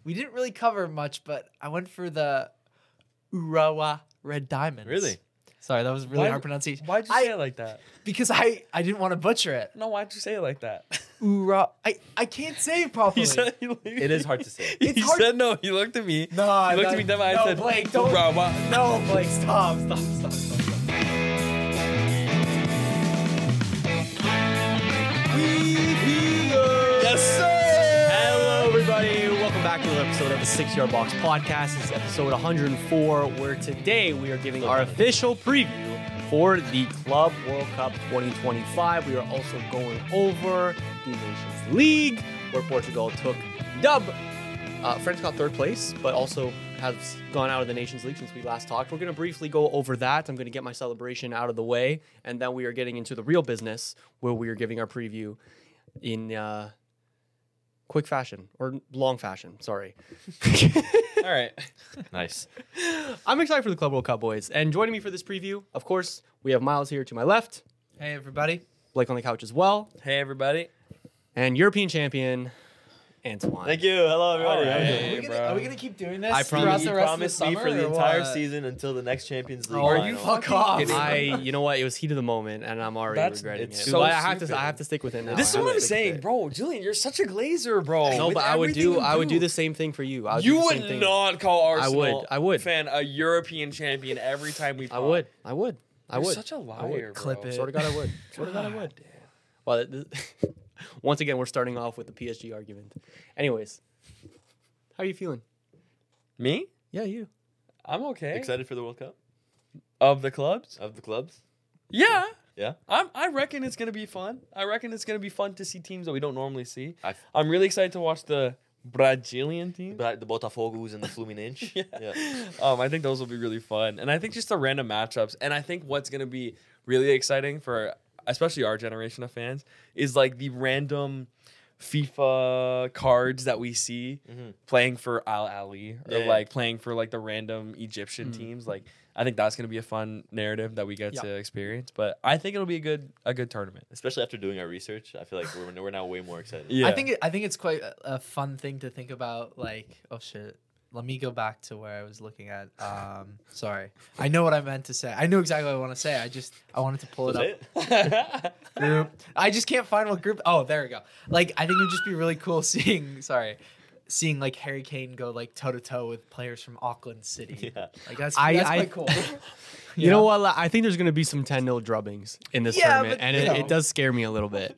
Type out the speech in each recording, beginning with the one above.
we didn't really cover much, but I went for the Urawa Red Diamonds. Really? Sorry, that was really hard pronunciation. Why'd you say it like that? Because I didn't want to butcher it. No, why'd you say it like that? I can't say it properly. It is hard to say. It's He hard- said no. He looked at me. No, He looked at me dead and no, said, Blake, don't. Urawa. No, Blake, stop. Yes, sir. Hello, everybody. Welcome back to another episode of the 6 Yard Box Podcast. This is episode 104, where today we are giving our official preview for the Club World Cup 2025. We are also going over the Nations League, where Portugal took dub. France got third place, but also has gone out of the Nations League since we last talked. We're going to briefly go over that. I'm going to get my celebration out of the way, and then we are getting into the real business, where we are giving our preview in quick fashion or long fashion. Sorry. All right. Nice. I'm excited for the Club World Cup, boys. And joining me for this preview, of course, we have Miles here to my left, Hey, everybody. Blake on the couch as well, Hey, everybody. and European champion, Antoine. Thank you. Hello, everybody. All right. How you Hey, doing? bro. Are we gonna keep doing this I throughout promise- the You rest of the promised me summer? for the or entire what? season until the next Champions League. Oh, final. are you fuck off? You know what? It was heat of the moment, and I'm already That's- regretting it. it's But so I have stupid. to stick with it now. This is I have what to I'm stick with saying, it. bro. Julian, you're such a glazer, bro. No, With but I would everything you do the same thing for you. I would do You the would same thing. not call Arsenal I would. fan a European champion every time we talk. I would. You're would. such a I would. liar, bro. Clip it. Sort of God, I would. Sort of God, I would. Well, once again, we're starting off with the PSG argument. Anyways, how are you feeling? Me? Yeah, you. I'm okay. Excited for the World Cup Of the clubs? of the clubs? Yeah. Yeah. I reckon it's gonna be fun. I reckon it's gonna be fun to see teams that we don't normally see. I- I'm really excited to watch the Brazilian team. The Botafogos and the Fluminense. Yeah. I think those will be really fun. And I think just the random matchups. And I think what's going to be really exciting for especially our generation of fans is like the random FIFA cards that we see playing for Al Ali or Yeah. like playing for like the random Egyptian teams. Like I think that's going to be a fun narrative that we get Yeah. to experience. But I think it'll be a good tournament. Especially after doing our research, I feel like we're now way more excited. Yeah. I think it's quite a fun thing to think about. Like, oh shit. Let me go back to where I was looking at. Sorry, I know what I meant to say. I knew exactly what I want to say. I wanted to pull it Was up. it? Group. I just can't find what group. Oh, there we go. Like, I think it would just be really cool seeing like Harry Kane go like toe to toe with players from Auckland City. Yeah. Like that's I- quite cool. You know what? I think there's going to be some 10-0 drubbings in this Yeah, tournament, but, and you know. it does scare me a little bit.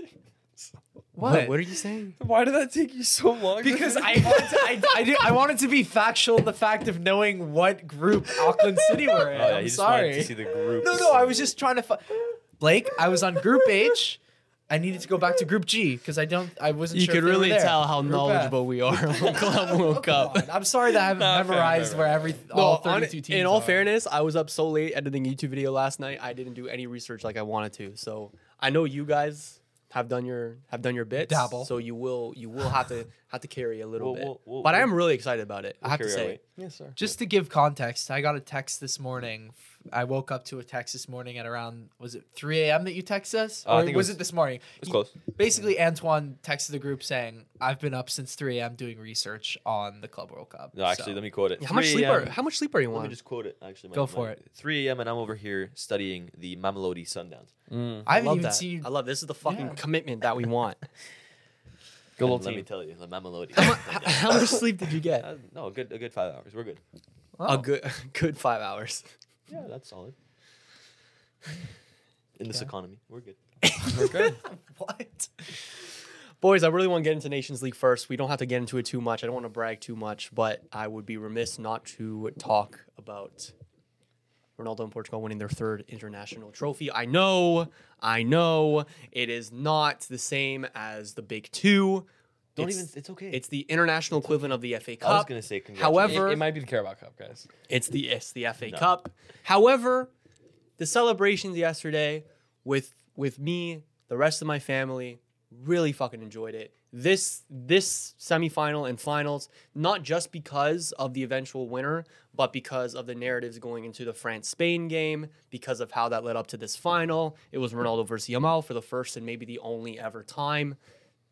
What? What are you saying? Why did that take you so long? Because I wanted to be factual in the fact of knowing what group Auckland City were in. Oh, yeah, I'm you just wanted sorry. to see the groups. No, I was just trying to. Blake, I was on Group H. I needed to go back to Group G because I wasn't You sure. could if they were really there. tell how Group knowledgeable F. we are on Club World Cup. Come on. I'm sorry that I haven't Nah, memorized fair. where all No, 32 teams. in all are. fairness, I was up so late editing a YouTube video last night. I didn't do any research like I wanted to. So I know you guys have done your bits. Dabble. So you will have to carry a little bit. We'll- I am really excited about it. I have to carry our say. weight. Yes, sir. Just to give context, I got a text this morning. I woke up to a text this morning at around, was it 3 a.m. that you texted us? I Or think was it it this morning? It's close. Basically, Antoine texted the group saying, I've been up since 3 a.m. doing research on the Club World Cup. No, actually, So- let me quote it. How much 3 sleep a.m. How much sleep are you Let on? me just quote it. Actually, Go for it. 3 a.m. and I'm over here studying the Mamelodi Sundowns. I haven't love even that. seen. I love this is the fucking Yeah. commitment that we want. Good And little let team. me tell you, the Mamelodi. How much sleep did you get? No, a good 5 hours. We're good. Oh. A good 5 hours. Yeah, that's solid. In this economy, we're good. We're good. What? Boys, I really want to get into Nations League first. We don't have to get into it too much. I don't want to brag too much, but I would be remiss not to talk about Ronaldo and Portugal winning their third international trophy. I know, it is not the same as the big two. It's okay. It's the international equivalent of the FA Cup. I was gonna say However, It might be the Carabao Cup, guys. it's the FA No. Cup. However, the celebrations yesterday with me, the rest of my family, really fucking enjoyed it. This semifinal and finals, not just because of the eventual winner, but because of the narratives going into the France-Spain game, because of how that led up to this final. It was Ronaldo versus Yamal for the first and maybe the only ever time.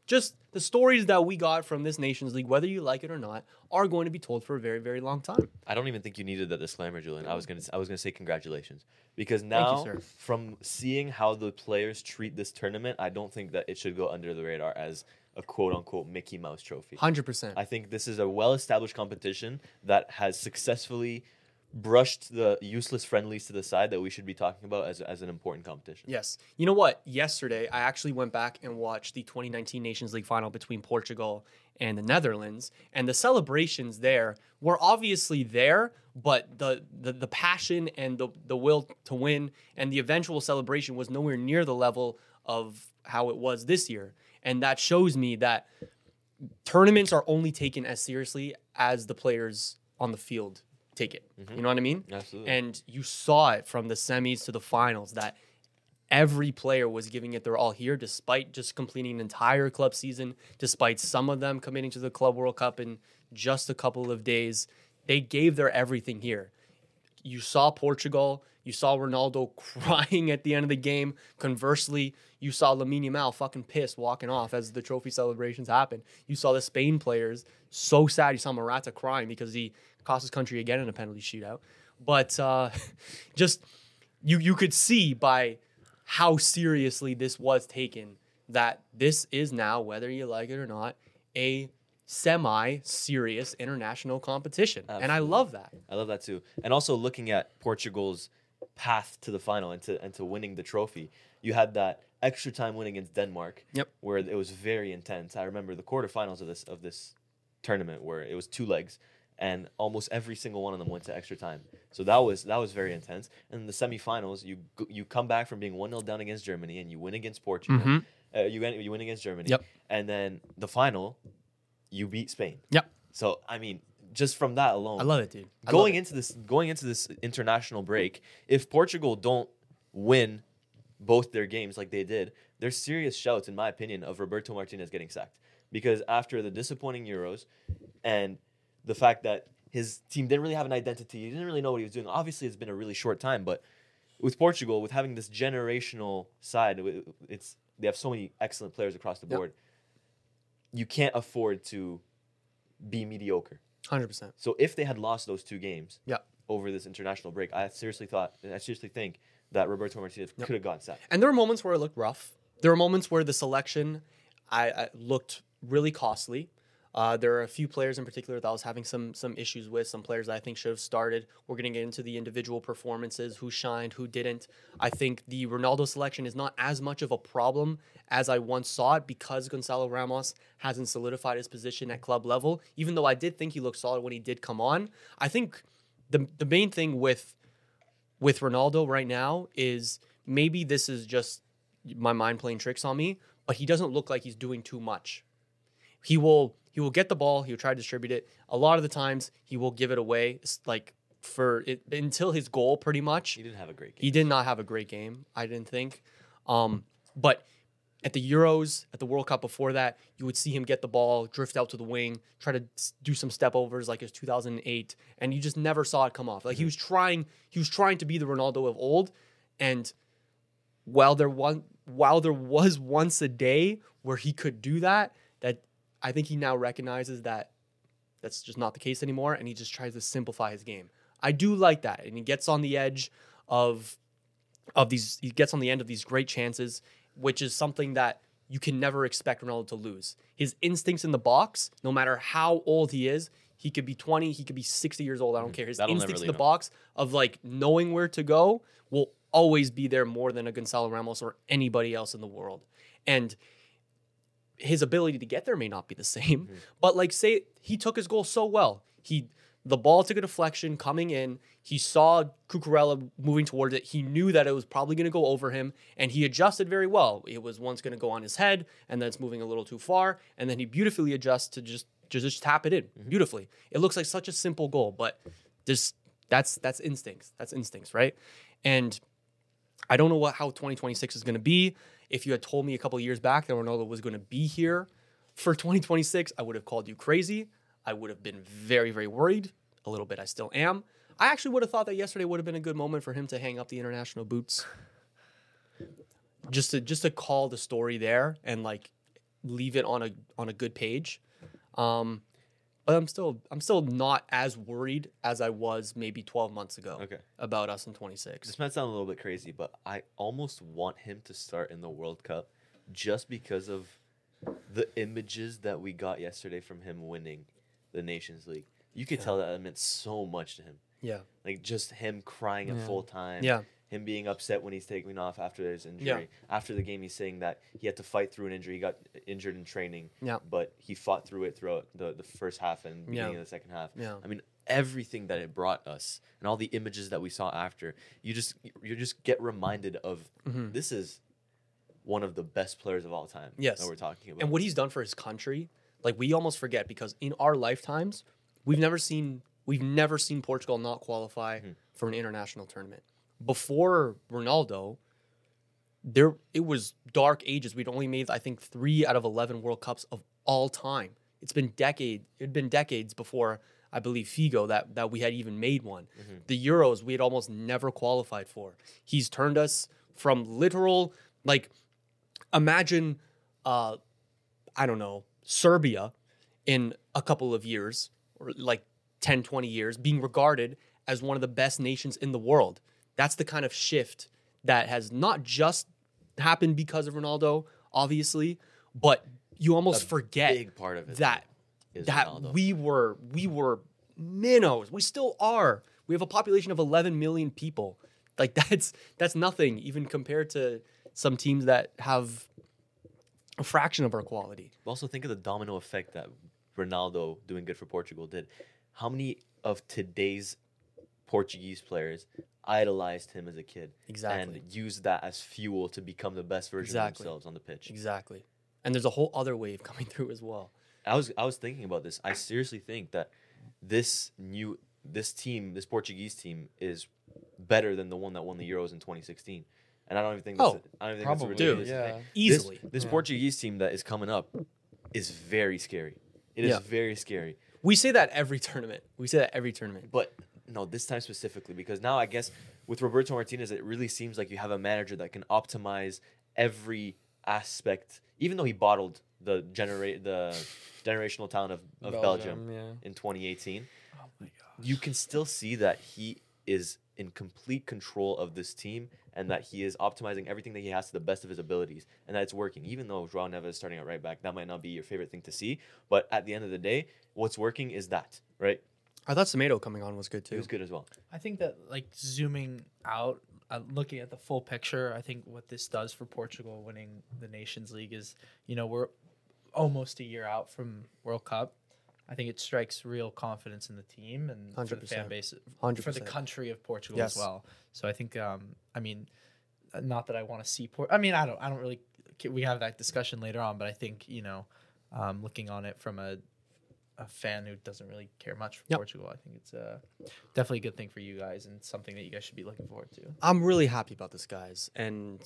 just the stories that we got from this Nations League, whether you like it or not, are going to be told for a very, very long time. I don't even think you needed that disclaimer, Julian. I was gonna say congratulations, because Thank now you, sir. from seeing how the players treat this tournament, I don't think that it should go under the radar as a quote unquote Mickey Mouse trophy. 100%. I think this is a well-established competition that has successfully brushed the useless friendlies to the side that we should be talking about as an important competition. Yes. You know what? Yesterday, I actually went back and watched the 2019 Nations League final between Portugal and the Netherlands, and the celebrations there were obviously there, but the passion and the will to win and the eventual celebration was nowhere near the level of how it was this year. And that shows me that tournaments are only taken as seriously as the players on the field take it. You know what I mean? Absolutely. And you saw it from the semis to the finals that every player was giving it their all here, despite just completing an entire club season, despite some of them committing to the Club World Cup in just a couple of days. They gave their everything here. You saw Portugal. You saw Ronaldo crying at the end of the game. Conversely, you saw Lamine Yamal fucking pissed walking off as the trophy celebrations happened. You saw the Spain players so sad. You saw Morata crying because he cost his country again in a penalty shootout. But just you could see by how seriously this was taken that this is now, whether you like it or not, a semi-serious international competition. Absolutely. And I love that. I love that too. And also looking at Portugal's path to the final and to winning the trophy, you had that extra time win against Denmark. Yep. Where it was very intense. I remember the quarterfinals of this tournament where it was 2 legs, and almost every single one of them went to extra time. So that was very intense. And in the semifinals, you come back from being 1-0 down against Germany and you win against Portugal. You win against Germany. Yep. And then the final, you beat Spain. Yep. So I mean, just from that alone, I love it, dude. going into this international break, if Portugal don't win both their games like they did, there's serious shouts, in my opinion, of Roberto Martinez getting sacked. Because after the disappointing Euros and the fact that his team didn't really have an identity, he didn't really know what he was doing. Obviously, it's been a really short time, but with Portugal, with having this generational side, they have so many excellent players across the board. You can't afford to be mediocre. 100%. So if they had lost those 2 games Yeah. over this international break, I seriously think that Roberto Martinez could have gotten sacked. And there were moments where it looked rough. There were moments where the selection I looked really costly. There are a few players in particular that I was having some issues with, some players that I think should have started. We're going to get into the individual performances, who shined, who didn't. I think the Ronaldo selection is not as much of a problem as I once saw it because Gonzalo Ramos hasn't solidified his position at club level, even though I did think he looked solid when he did come on. I think the main thing with Ronaldo right now is maybe this is just my mind playing tricks on me, but he doesn't look like he's doing too much. He will get the ball. He'll try to distribute it. A lot of the times, he will give it away, like until his goal, pretty much. He didn't have a great game. He did not have a great game, I didn't think. But at the Euros, at the World Cup before that, you would see him get the ball, drift out to the wing, try to do some step overs like his 2008, and you just never saw it come off. Like he was trying to be the Ronaldo of old, and while there was once a day where he could do that I think he now recognizes that that's just not the case anymore, and he just tries to simplify his game. I do like that, and he gets on the edge of these. He gets on the end of these great chances, which is something that you can never expect Ronaldo to lose. His instincts in the box, no matter how old he is, he could be 20, he could be 60 years old. I don't care. His That'll instincts in never the leave him. box of like knowing where to go will always be there more than a Gonzalo Ramos or anybody else in the world. And his ability to get there may not be the same, but like say he took his goal so well. The ball took a deflection coming in. He saw Cucurella moving towards it. He knew that it was probably going to go over him, and he adjusted very well. It was once going to go on his head, and then it's moving a little too far, and then he beautifully adjusts to just tap it in beautifully. It looks like such a simple goal, but that's instincts. That's instincts, right? And I don't know how 2026 is going to be. If you had told me a couple of years back that Ronaldo was going to be here for 2026, I would have called you crazy. I would have been very, very worried. A little bit, I still am. I actually would have thought that yesterday would have been a good moment for him to hang up the international boots. Just to call the story there and like leave it on a good page. But I'm still not as worried as I was maybe 12 months ago Okay. about us in 26. This might sound a little bit crazy, but I almost want him to start in the World Cup just because of the images that we got yesterday from him winning the Nations League. You could tell that it meant so much to him. Yeah. Like just him crying at Yeah. full time. Yeah. Him being upset when he's taking off after his injury. Yeah. After the game, he's saying that he had to fight through an injury. He got injured in training. Yeah. But he fought through it throughout the first half and beginning Yeah. of the second half. Yeah. I mean, everything that it brought us and all the images that we saw after, you just get reminded of this is one of the best players of all time. Yes. That we're talking about. And what he's done for his country, like we almost forget because in our lifetimes, we've never seen Portugal not qualify for an international tournament. Before Ronaldo, it was dark ages. We'd only made I think 3 out of 11 World Cups of all time. It'd been decades before I believe Figo that we had even made one. The Euros we had almost never qualified for. He's turned us from literal like imagine I don't know, Serbia in a couple of years or like 10, 20 years being regarded as one of the best nations in the world. That's the kind of shift that has not just happened because of Ronaldo, obviously, but you almost forget big part of it that is that Ronaldo. we were minnows. We still are. We have a population of 11 million people. Like that's nothing even compared to some teams that have a fraction of our quality. Also, think of the domino effect that Ronaldo doing good for Portugal did. How many of today's Portuguese players idolized him as a kid Exactly. and used that as fuel to become the best version Exactly. of themselves on the pitch? Exactly. And there's a whole other wave coming through as well. I was thinking about this. I seriously think that this Portuguese team is better than the one that won the Euros in 2016. And I don't even think that's, Oh, I don't think Probably, that's a ridiculous yeah. thing. Easily. This Portuguese team that is coming up is very scary. It is Yeah. very scary. We say that every tournament. But no, this time specifically, because now I guess with Roberto Martinez, it really seems like you have a manager that can optimize every aspect, even though he bottled the generational talent of Belgium yeah. in 2018. Oh my gosh. You can still see that he is in complete control of this team and that he is optimizing everything that he has to the best of his abilities and that it's working. Even though João Neves is starting at right back, that might not be your favorite thing to see. But at the end of the day, what's working is that, right? I thought Semedo coming on was good It too. was good as well. I think that like zooming out, looking at the full picture, I think what this does for Portugal winning the Nations League is, we're almost a year out from World Cup. I think it strikes real confidence in the team and for the 100%. fan base, for the 100%. country of Portugal Yes. as well. So I think, not that I want to see I don't really. We have that discussion later on, but I think looking on it from a fan who doesn't really care much for Yep. Portugal, I think it's definitely a good thing for you guys and something that you guys should be looking forward to. I'm really happy about this, guys, and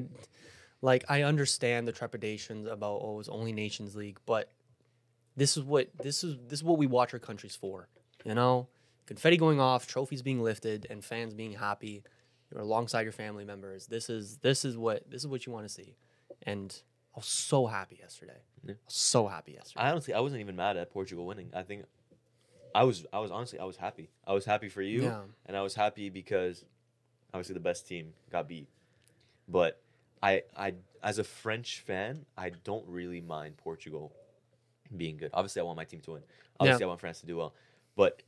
I understand the trepidations about it's only Nations League, but this is what we watch our countries for, confetti going off, trophies being lifted, and fans being happy. You're alongside your family members. This is what you want to see, and I was so happy yesterday. Yeah. So happy yesterday. I wasn't even mad at Portugal winning. I think I was honestly happy. I was happy for you, Yeah. and I was happy because obviously the best team got beat. But I as a French fan, I don't really mind Portugal being good. Obviously, I want my team to win. Obviously, I want France to do well, but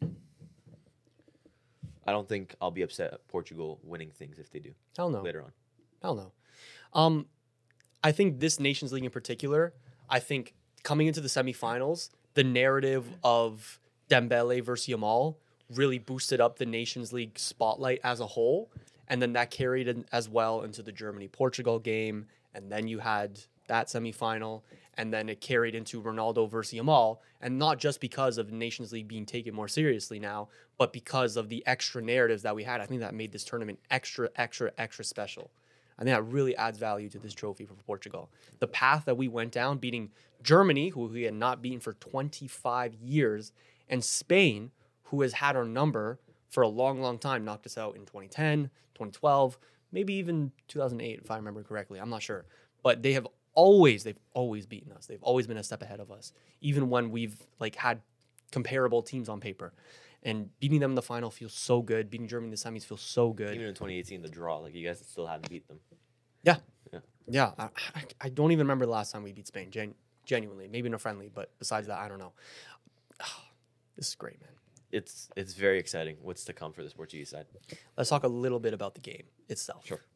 I don't think I'll be upset at Portugal winning things if they do Hell no. later on. Hell no. I think this Nations League in particular, I think coming into the semifinals, the narrative of Dembele versus Yamal really boosted up the Nations League spotlight as a whole. And then that carried in as well into the Germany-Portugal game. And then you had that semifinal. And then it carried into Ronaldo versus Yamal. And not just because of Nations League being taken more seriously now, but because of the extra narratives that we had. I think that made this tournament extra, extra, extra special. I think that really adds value to this trophy for Portugal. The path that we went down, beating Germany, who we had not beaten for 25 years, and Spain, who has had our number for a long, long time, knocked us out in 2010, 2012, maybe even 2008, if I remember correctly. I'm not sure. But they have they've always beaten us. They've always been a step ahead of us, even when we've like had comparable teams on paper. And beating them in the final feels so good. Beating Germany in the semis feels so good. Even in 2018, the draw, like you guys still hadn't beat them. Yeah, I don't even remember the last time we beat Spain. Genuinely, maybe in a friendly, but besides that, I don't know. This is great, man. It's very exciting. What's to come for this Portuguese side? Let's talk a little bit about the game itself. Sure.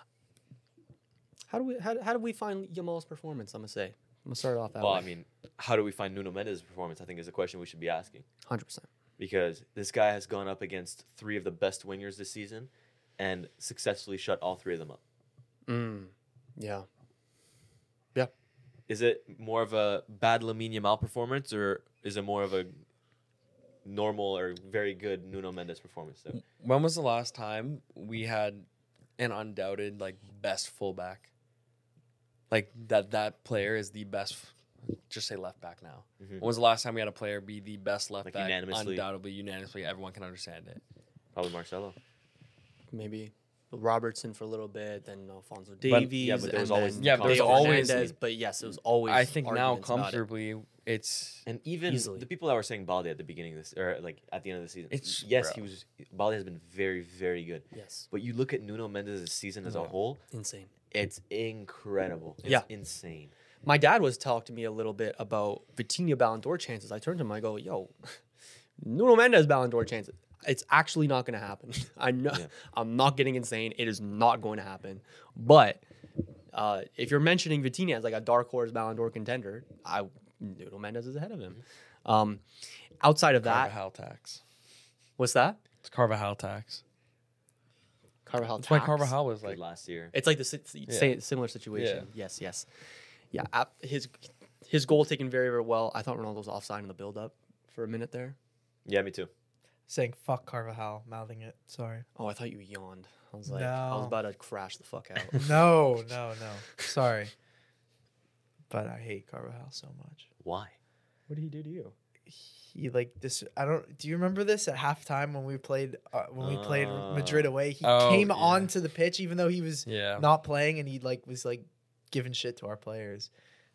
How do we find Yamal's performance? I'm gonna start off that Well, way. I mean, how do we find Nuno Mendes' performance? I think is a question we should be asking 100%. because this guy has gone up against 3 of the best wingers this season and successfully shut all 3 of them up. Yeah. Is it more of a bad Lamine Yamal performance, or is it more of a normal or very good Nuno Mendes performance? So, When was the last time we had an undoubted like best fullback? Like that player is the best. Just say left back now. Mhm. When was the last time we had a player be the best left Like back? unanimously? Unanimously, everyone can understand it. probably Marcelo. Maybe Robertson for a little bit, then Alfonso But- Davies. yeah, but there was and always then Yeah, but there's Theo always- Hernandez, but yes, it was always. I think now arguments about it. comfortably, it's And even Easily. the people that were saying Balde at the beginning of this, or like at the end of the season, It's- yes, bro. Balde has been very, very good. Yes, But you look at Nuno Mendes' season as a Yeah. whole, insane. it's incredible. It's Yeah. insane. My dad was talking to me a little bit about Vitinha Ballon d'Or chances. I turned to him, I go, yo, Nuno Mendes Ballon d'Or chances. It's actually not going to happen. I know. Yeah. I'm not getting insane. It is not going to happen. But if you're mentioning Vitinha as like a dark horse Ballon d'Or contender, Nuno Mendes is ahead of him. Outside of that, Carvajal tax. what's that? It's Carvajal tax. Carvajal. That's why tax. Carvajal was Like like last year. It's like the similar situation. Yes. Yeah. His goal taken very, very well. I thought Ronaldo was offside in the build-up for a minute there. Yeah, me too. Saying fuck Carvajal, mouthing it. Sorry. Oh, I thought you yawned. I was like, I was No. about to crash the fuck out. No. Sorry. But I hate Carvajal so much. Why? What did he do to you? He like this. I don't. Do you remember this at halftime when we played Madrid away? He Oh, came yeah. onto the pitch even though he was yeah. not playing, and he like was like giving shit to our players.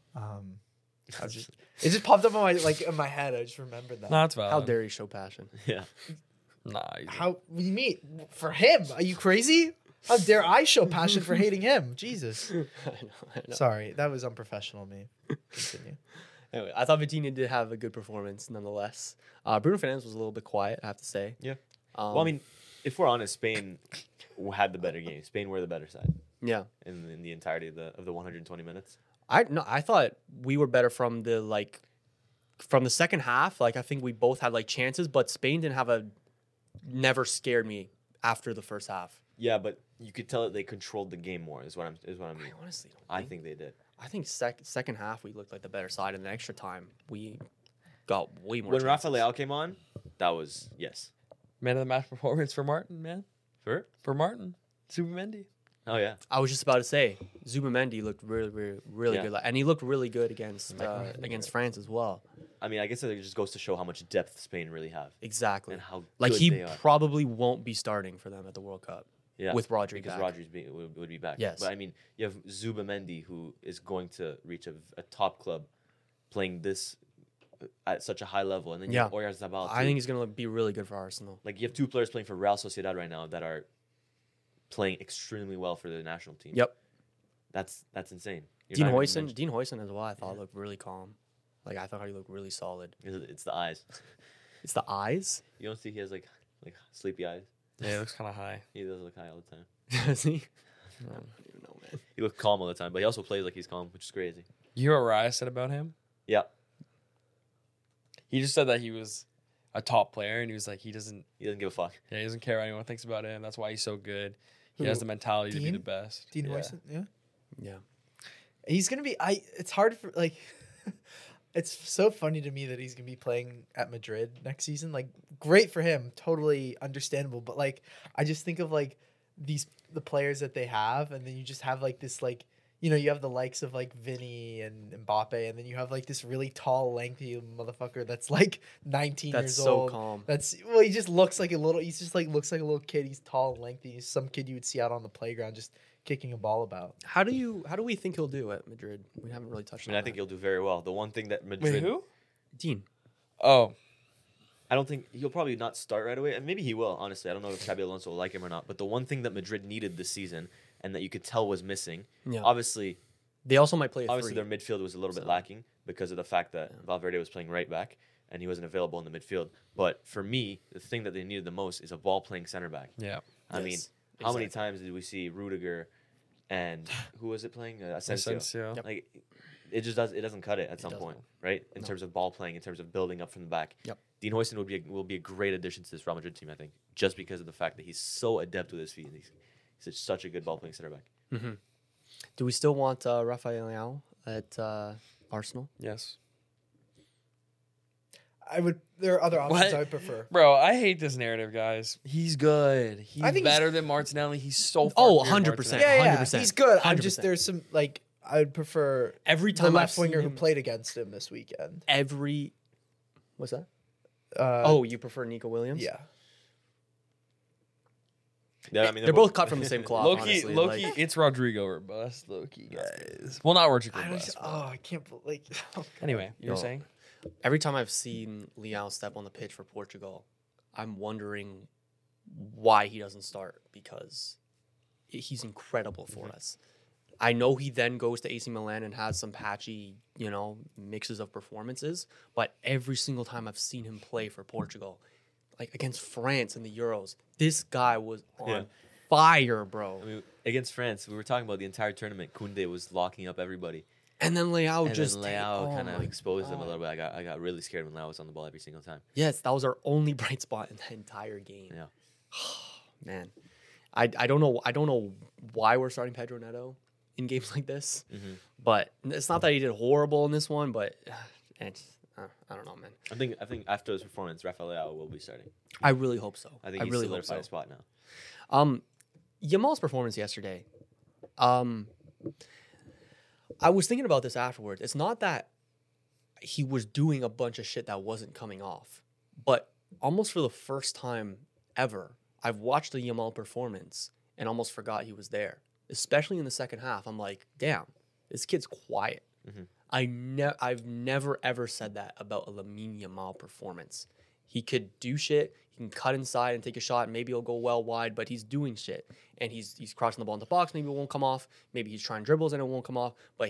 I was just it just popped up in my head. I just remembered that. No, that's valid. How dare he show passion? Yeah. Nah. he's- How? What do you mean? For him? Are you crazy? How dare I show passion for hating him? Jesus. I know. Sorry, that was unprofessional of me. Continue. Anyway, I thought Vitinha did have a good performance nonetheless. Bruno Fernandes was a little bit quiet, I have to say. Yeah. Um, Well, I mean, if we're honest, Spain had the better game. Spain were the better side yeah. in the entirety of the 120 minutes. I thought we were better from the second half. Like I think we both had like chances, but Spain never scared me after the first half. Yeah, but you could tell that they controlled the game more. Is what I mean. I honestly don't. I think they did. I think second half we looked like the better side, and the extra time we got way more. When chances. Rafa Leao came on, that was yes. Man of the match performance for Martin, man. For For Zubimendi. oh yeah. I was just about to say, Zubimendi looked really Yeah. good, and he looked really good against France as well. I mean, I guess it just goes to show how much depth Spain really have Exactly. and how Like good he they are. probably won't be starting for them at the World Cup. Yeah, with Rodri because back. Rodri's would be back. Yes. but I mean, you have Zubimendi who is going to reach a top club, playing this at such a high level, and then you have Oyarzabal. I think he's gonna be really good for Arsenal. like you have 2 players playing for Real Sociedad right now that are playing extremely well for the national team. Yep. That's insane. You're Dean not even Huyson mentioning- as well. I thought looked really calm. Like I thought he looked really solid. It's the eyes. It's the eyes. You don't see he has like sleepy eyes. Yeah, it looks kind of high. He does look high all the time. Does he? No. I don't even know, man. He looks calm all the time, but he also plays like he's calm, which is crazy. You hear what Raya said about him? Yeah, He just said that he was a top player, and he was like, he doesn't he doesn't give a fuck. care what anyone thinks about him. That's why he's so good. He Who? has the mentality to be Dean? the best. Dean Yeah. Huyson, yeah. Yeah. He's gonna be. It's hard for like. It's so funny to me that he's gonna be playing at Madrid next season. Like, great for him, totally understandable. But like, I just think of like the players that they have, and then you just have like this like you have the likes of like Vinny and Mbappe, and then you have like this really tall, lengthy motherfucker that's like 19 That's years so old. calm. He just looks like a little. He's just like looks like a little kid. He's tall and lengthy. He's some kid you would see out on the playground, just kicking a ball about. How do we think he'll do at Madrid? We haven't really touched I on mean, I think he'll do very well. The one thing that Madrid, Wait, who? Dean. Oh, I don't think he'll probably not start right away, and maybe he will. Honestly, I don't know if Xabi Alonso will like him or not. But the one thing that Madrid needed this season, and that you could tell was missing, Yeah. obviously They also might play a obviously three. their midfield was a little bit So- lacking because of the fact that Valverde was playing right back and he wasn't available in the midfield. But for me, the thing that they needed the most is a ball-playing center back. yeah. I mean, Yes, how many exactly. times did we see Rudiger and who was it playing? Asensio. Asensio. Yep. Like it doesn't cut it at some point, doesn't. right? In No. terms of ball playing, in terms of building up from the back. Yep. Dean Huijsen will be a great addition to this Real Madrid team, I think, just because of the fact that he's so adept with his feet and he's such a good ball playing center back. Mm-hmm. Do we still want Rafael Leao at Arsenal? Yes. There are other options What? I would prefer. Bro, I hate this narrative, guys. He's good. He's I think he's- better than Martinelli. He's so far Oh, better than 100%. Martinelli. Yeah, 100%. he's good. I'm just 100%. there's some like I would prefer Every the time I've left seen winger who him- played against him this weekend. What's that? Uh, You prefer Nico Williams? yeah. Yeah, I mean They're both cut from the same cloth. Loki, honestly, Loki, like- it's Rodrigo or bust. Loki, guys. Well, not Rodrigo I bust. don't. Oh, I can't believe. Anyway, you were Yo. saying? Every time I've seen Leao step on the pitch for Portugal, I'm wondering why he doesn't start because he's incredible for us. I know he then goes to AC Milan and has some patchy, mixes of performances, but every single time I've seen him play for Portugal, like against France in the Euros, this guy was on Yeah. fire, bro. I mean, against France, we were talking about the entire tournament. Koundé was locking up everybody. And then Leao And just then Leao oh kind of my exposed them a God. little bit. I got really scared when Leao was on the ball every single time. Yes, that was our only bright spot in the entire game. Yeah. Man, I don't know why we're starting Pedro Neto in games like this, Mhm. but it's not that he did horrible in this one, but I don't know, man. I think after this performance, Rafael Leao will be starting. I really hope so. I think he's really hope solidified so. a spot now. Yamal's performance yesterday. I was thinking about this afterwards. It's not that he was doing a bunch of shit that wasn't coming off, but almost for the first time ever, I've watched a Yamal performance and almost forgot he was there. Especially in the second half, I'm like, damn, this kid's quiet. Mhm. I've never ever said that about a Lamine Yamal performance. He could do shit. He can cut inside and take a shot. Maybe it'll go well wide, but he's doing shit. And he's crossing the ball in the box. Maybe it won't come off. Maybe he's trying dribbles and it won't come off. But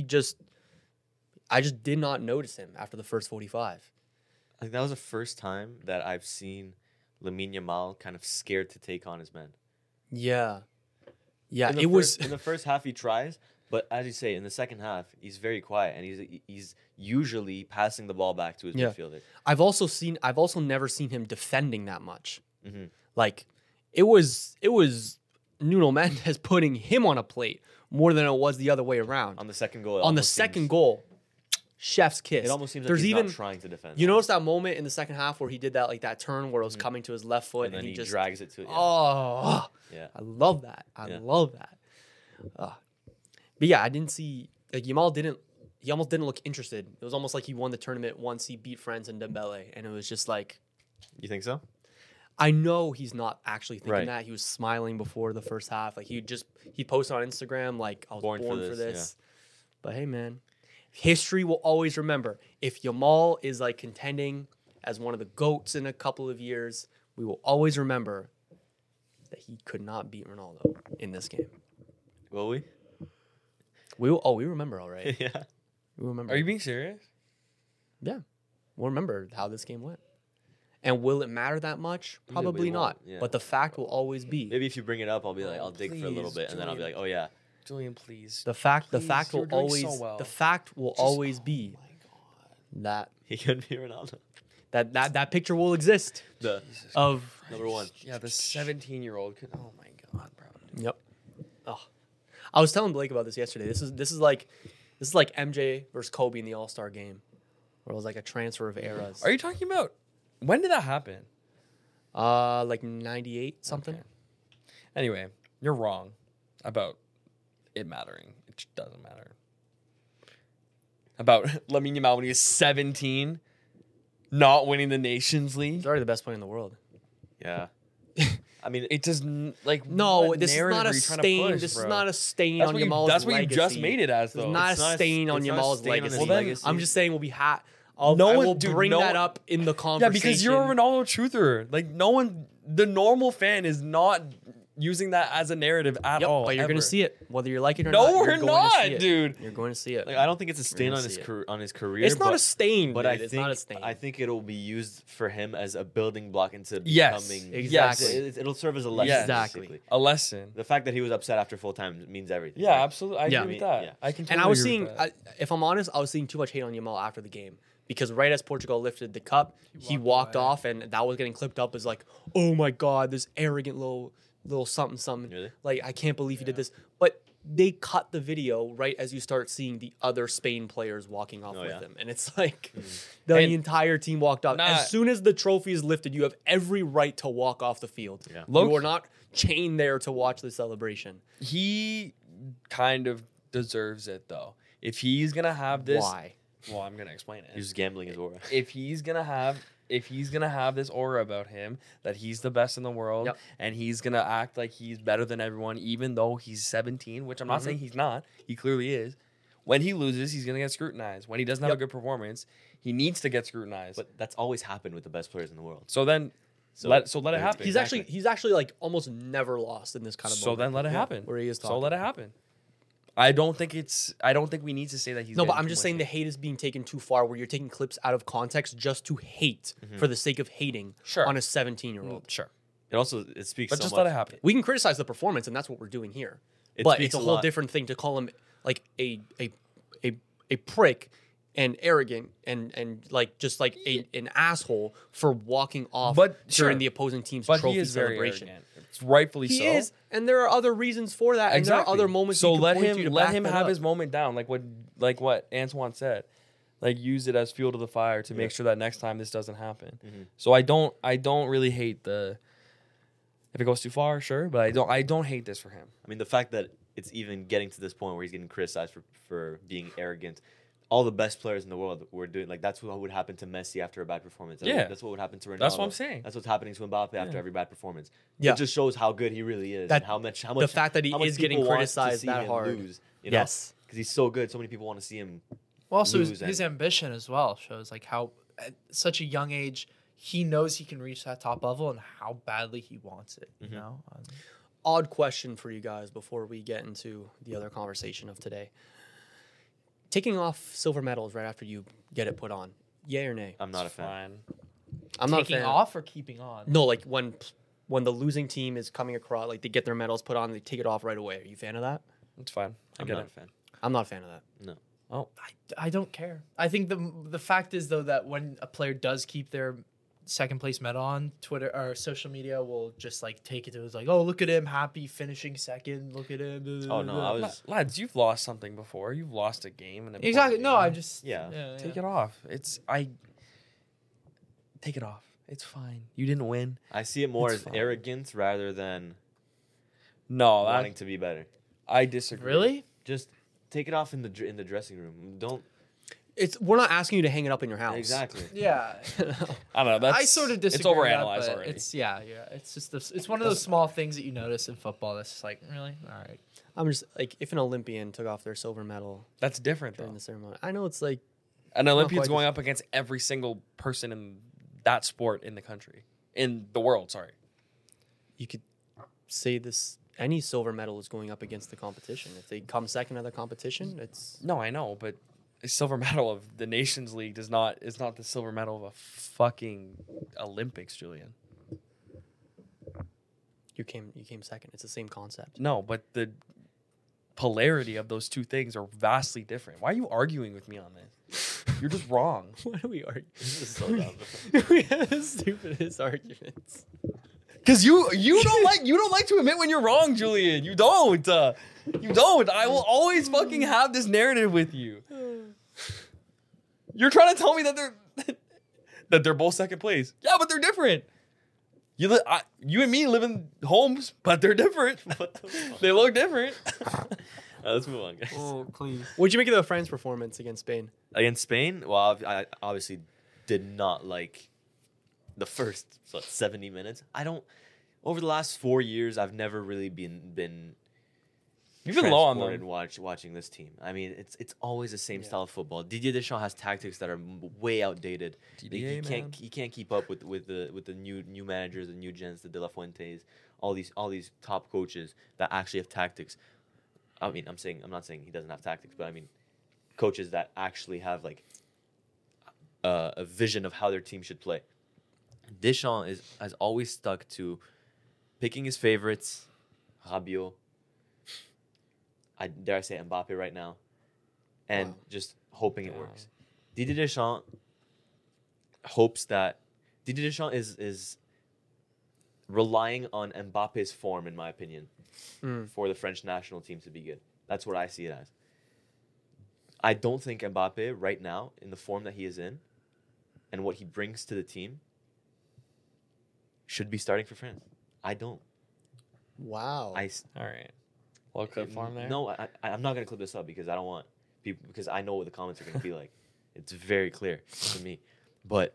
I just did not notice him after the first 45. I think that was the first time that I've seen Lamine Yamal kind of scared to take on his men. Yeah. Yeah, In the it was. in the first half he tries, but as you say, in the second half he's very quiet and he's usually passing the ball back to his Yeah. midfielder. I've also never seen him defending that much. Mhm. Like it was Nuno Mendes putting him on a plate more than it was the other way around. On the second goal, it On the almost second seems- goal, chef's kiss. it almost seems like There's he's even not trying to defend. you notice that moment in the second half where he did that turn where it was coming to his left foot and then he he just drags it to it. oh Yeah. I love that. I Yeah. love that. But yeah, I didn't see Yamal he almost didn't look interested. It was almost like he won the tournament once he beat France and Dembele, and it was just like You think so? I know he's not actually thinking Right. that. He was smiling before the first half. Like he posted on Instagram like I was born, for this. But hey man, history will always remember. If Yamal is like contending as one of the GOATs in a couple of years, we will always remember that he could not beat Ronaldo in this game. Will we? We remember all right. Yeah. We remember. Are you being serious? Yeah. We'll remember how this game went. And will it matter that much? Maybe Probably it not. won't, yeah. But the fact will always be. Maybe if you bring it up, I'll be like, I'll dig for a little Please, bit, and then I'll be like, oh yeah, Julian, please. The fact Please, will you're doing always so well. the fact will always be that he could be Ronaldo. that picture will exist The of number one. Yeah, the 17-year-old could. Oh my god, bro. Yep. Oh. I was telling Blake about this yesterday. This is like MJ versus Kobe in the All-Star game. Where it was like a transfer of eras. Are you talking about when did that happen? Like 98 something. Okay. Anyway, you're wrong about it mattering. It just doesn't matter. About Lamine Yamal when he was 17, not winning the Nations League. He's already the best player in the world. Yeah. I mean, It does like No, what this is narrative not are a you trying to stain. push, This is bro? not a stain That's on what you, Yamal's that's what you just legacy. made it as It's though. not It's a not a- stain on it's not a Yamal's stain on his legacy. legacy. I'm just saying we I No will one- dude, bring no that one- up in the Yeah, conversation. because you're a Ronaldo truther. Like no one, the normal fan is not using that as a narrative at Yep, all. but you're going to ever. see it, whether you like it or No, not. you're we're going to not, see it. dude. You're going to see it. like, I don't think it's a stain gonna on his see it. on his career. It's not but, a stain, but dude. I It's think not a stain. I think it'll be used for him as a building block into Yes, becoming. exactly. It'll serve as a lesson. Yes. Exactly. basically. A lesson. The fact that he was upset after full time means everything. Yeah, right? absolutely. I Yeah. agree with that. Yeah. I can. And Totally I was agree seeing, with that. if I'm honest, I was seeing too much hate on Yamal after the game because right as Portugal lifted the cup, he walked away. off, and that was getting clipped up as like, oh my god, this arrogant little something something. Really? Like I can't believe he did this. But they cut the video right as you start seeing the other Spain players walking off Oh, with yeah. him, and it's like the And- entire team walked off. Nah. As soon as the trophy is lifted, you have every right to walk off the field. Yeah. Low- You are not chained there to watch the celebration. He kind of deserves it though. If he's gonna have this, Why? well, I'm gonna explain it. He's just gambling his aura. If he's gonna have this aura about him that he's the best in the world Yep. and he's gonna act like he's better than everyone, even though he's 17, which I'm not Mhm. saying he's not. He clearly is. When he loses, he's gonna get scrutinized. When he doesn't have a Yep. good performance, he needs to get scrutinized. But that's always happened with the best players in the world. So then, So let it there's- happen. Exactly. He's actually like almost never lost in this kind of So moment. then let it Yeah, happen. where he is So talking. let it happen. I don't think we need to say that he's No, but getting I'm too just much saying the hate. hate is being taken too far where you're taking clips out of context just to hate for the sake of hating Sure. on a 17-year-old. Sure. It also it speaks. But so just much. let it happen. We can criticize the performance, and that's what we're doing here. It but speaks it's a a whole lot. different thing to call him like a prick and arrogant and like just like an asshole for walking off But during sure. the opposing team's But trophy he is very celebration. arrogant. It's rightfully He so. is, and there are other reasons for that, and there are other moments. So you can let point him to to let back him that have up. his moment down, like what Antoine said, like use it as fuel to the fire to make sure that next time this doesn't happen. So I don't really hate the if it goes too far, sure, but I don't hate this for him. I mean, the fact that it's even getting to this point where he's getting criticized for being arrogant. All the best players in the world were doing like that's what would happen to Messi after a bad performance. Yeah. That's what would happen to Ronaldo. That's what I'm saying. That's what's happening to Mbappe after Yeah. every bad performance. Yeah. It just shows how good he really is That- and how much the fact that he how much is getting people want to criticized see that him hard. lose, you know? Yes. Because he's so good. So many people want to see him. Well, also lose his and- ambition as well shows like how at such a young age he knows he can reach that top level and how badly he wants it. You know, Odd question for you guys before we get into the other conversation of today. Taking off silver medals right after you get it put on, yay or nay? I'm not a It's fan. fine. I'm not a taking fan. off or keeping on. No, like when the losing team is coming across, like they get their medals put on, they take it off right away. Are you a fan of that? It's fine. I I'm get not it. a fan. I'm not a fan of that. No. Oh, I don't care. I think the fact is though that when a player does keep their second place medal on, Twitter or social media will just like take it to like, oh, look at him happy finishing second. Look at him. Oh no, I was. lads, you've lost something before. You've lost a game. And exactly. No, I just Yeah. take it off. Take it off. It's fine. You didn't win. I see it more It's as fine. arrogance rather than No, wanting to be better. I disagree. Really? Just take it off in the dressing room. Don't We're not asking you to hang it up in your house. exactly. Yeah. I don't know. That's I sort of disagree. It's overanalyzed with that, but already. It's It's just it's one of those small things that you notice in football. That's just like really all right. I'm just like if an Olympian took off their silver medal That's different during though. the ceremony. I know it's like An Olympian's quite going up against every single person in that sport in the country, in the world. Sorry. you could say this. Any silver medal is going up against the competition. If they come second at the competition, it's No, I know, but a silver medal of the Nations League is not the silver medal of a fucking Olympics, Julian. you came second. It's the same concept. No, but the polarity of those two things are vastly different. Why are you arguing with me on this? You're just wrong. Why do we argue? This is so dumb. We have the stupidest arguments. Because you don't like to admit when you're wrong, Julian. You don't. You don't. I will always fucking have this narrative with you. You're trying to tell me that they're both second place. Yeah, but they're different. You and me live in homes, but they're different. They look different. Let's move on, guys. please. What'd you make of the France performance against Spain? Against Spain, well, I obviously did not like the first 70 minutes. over the last 4 years, I've never really been You've been low on transported them. watching this team. I mean, it's always the same style of football. Didier Deschamps has tactics that are way outdated. DDA, He can't keep up with the new managers, the new gens, the De La Fuentes, all these top coaches that actually have tactics. I mean, I'm not saying he doesn't have tactics, but I mean, coaches that actually have like a vision of how their team should play. Deschamps has always stuck to picking his favorites, Rabiot. I dare I say Mbappe right now, and just hoping it works. Didier Deschamps hopes that Didier Deschamps is relying on Mbappe's form, in my opinion, for the French national team to be good. That's what I see it as. I don't think Mbappe right now, in the form that he is in, and what he brings to the team, should be starting for France. I don't. Wow. All right. World Cup farm there. No, I'm not gonna clip this up because I don't want people, because I know what the comments are gonna be like. It's very clear to me, but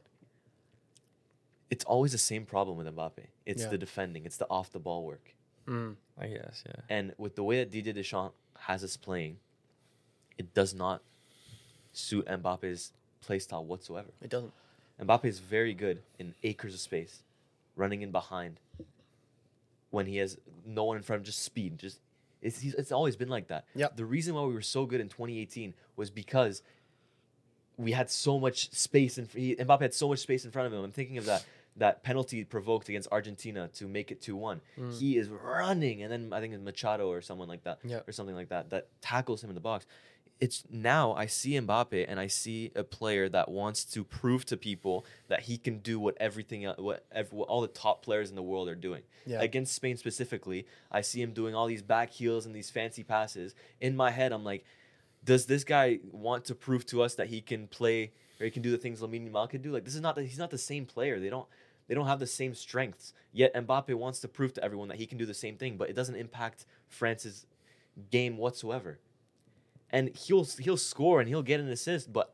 it's always the same problem with Mbappe. It's the defending. It's the off the ball work. I guess, yeah. And with the way that Didier Deschamps has us playing, it does not suit Mbappe's play style whatsoever. It doesn't. Mbappe is very good in acres of space, running in behind. When he has no one in front, just speed. It's always been like that. Yep. The reason why we were so good in 2018 was because we had so much space, and Mbappe had so much space in front of him. I'm thinking of that penalty provoked against Argentina to make it 2-1. He is running, and then I think it's Machado or someone like that, or something like that tackles him in the box. It's now I see Mbappe, and I see a player that wants to prove to people that he can do what all the top players in the world are doing. Yeah. Against Spain specifically, I see him doing all these back heels and these fancy passes. In my head, I'm like, does this guy want to prove to us that he can play or he can do the things Lamine Yamal could do? Like, he's not the same player. They don't have the same strengths. Yet Mbappe wants to prove to everyone that he can do the same thing, but it doesn't impact France's game whatsoever. And he'll score and he'll get an assist, but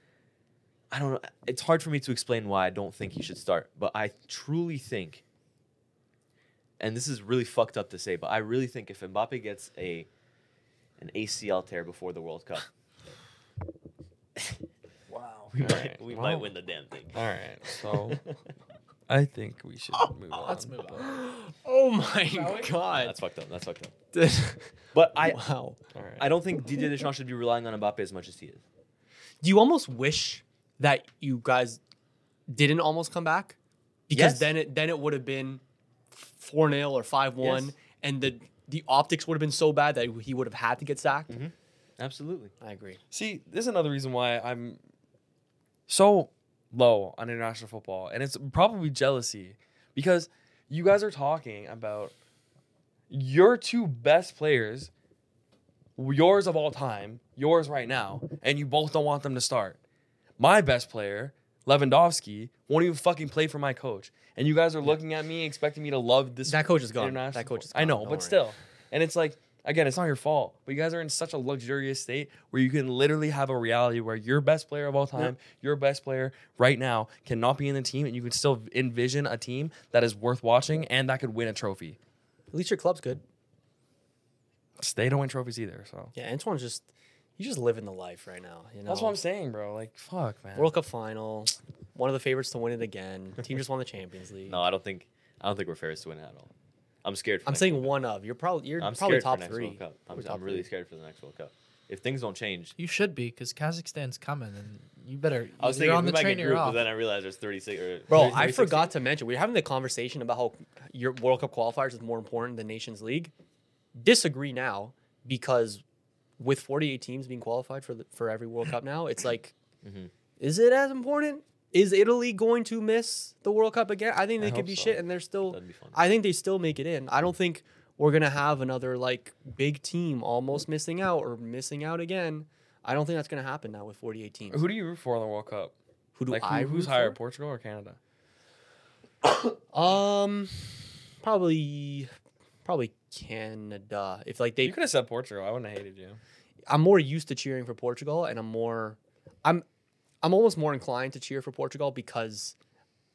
I don't know. It's hard for me to explain why I don't think he should start. But I truly think, and this is really fucked up to say, but I really think if Mbappe gets an ACL tear before the World Cup, we might win the damn thing. All right. So I think we should move on. Let's move on. Oh my God. That's fucked up. But Wow. All right. I don't think Didier Deschamps should be relying on Mbappe as much as he is. Do you almost wish that you guys didn't almost come back? Because Yes. then it would have been 4-0 or 5-1, Yes. and the optics would have been so bad that he would have had to get sacked. Absolutely. I agree. See, this is another reason why I'm so low on international football, and it's probably jealousy because you guys are talking about your two best players, yours of all time, yours right now, and you both don't want them to start. My best player, Lewandowski, won't even fucking play for my coach, and you guys are looking at me expecting me to love this. That coach is gone. international That coach is football. I gone. know, Don't but worry. still, and it's like. Again, it's not your fault, but you guys are in such a luxurious state where you can literally have a reality where your best player of all time, your best player right now cannot be in the team, and you can still envision a team that is worth watching and that could win a trophy. At least your club's good. They don't win trophies either, so. Yeah, Antoine's he's just living the life right now. You know? That's what I'm saying, bro. Like, fuck, man. World Cup final, one of the favorites to win it again. Team just won the Champions League. No, I don't think we're favorites to win it at all. I'm scared. For I'm next saying World Cup. one of. You're probably I'm probably scared top for next 3. World Cup. We're top I'm really three. scared for the next World Cup. If things don't change, You should be, because Kazakhstan's coming, and you better. I was you're thinking on we the might train. get You're grouped, but off. then I realized there's 36. Bro, 30, I 36 forgot teams. to mention, we were having the conversation about how your World Cup qualifiers is more important than Nations League. Disagree now, because with 48 teams being qualified for every World Cup now, it's like, is it as important? Is Italy going to miss the World Cup again? I think they I could hope be so. shit, and they're still. That'd be fun. I think they still make it in. I don't think we're gonna have another like big team almost missing out or missing out again. I don't think that's gonna happen now with 48 teams. Who do you root for in the World Cup? Who do Like, I who's root higher, for? Portugal or Canada? Probably Canada. If like You they, could have said Portugal. I wouldn't have hated you. I'm more used to cheering for Portugal, and I'm almost more inclined to cheer for Portugal because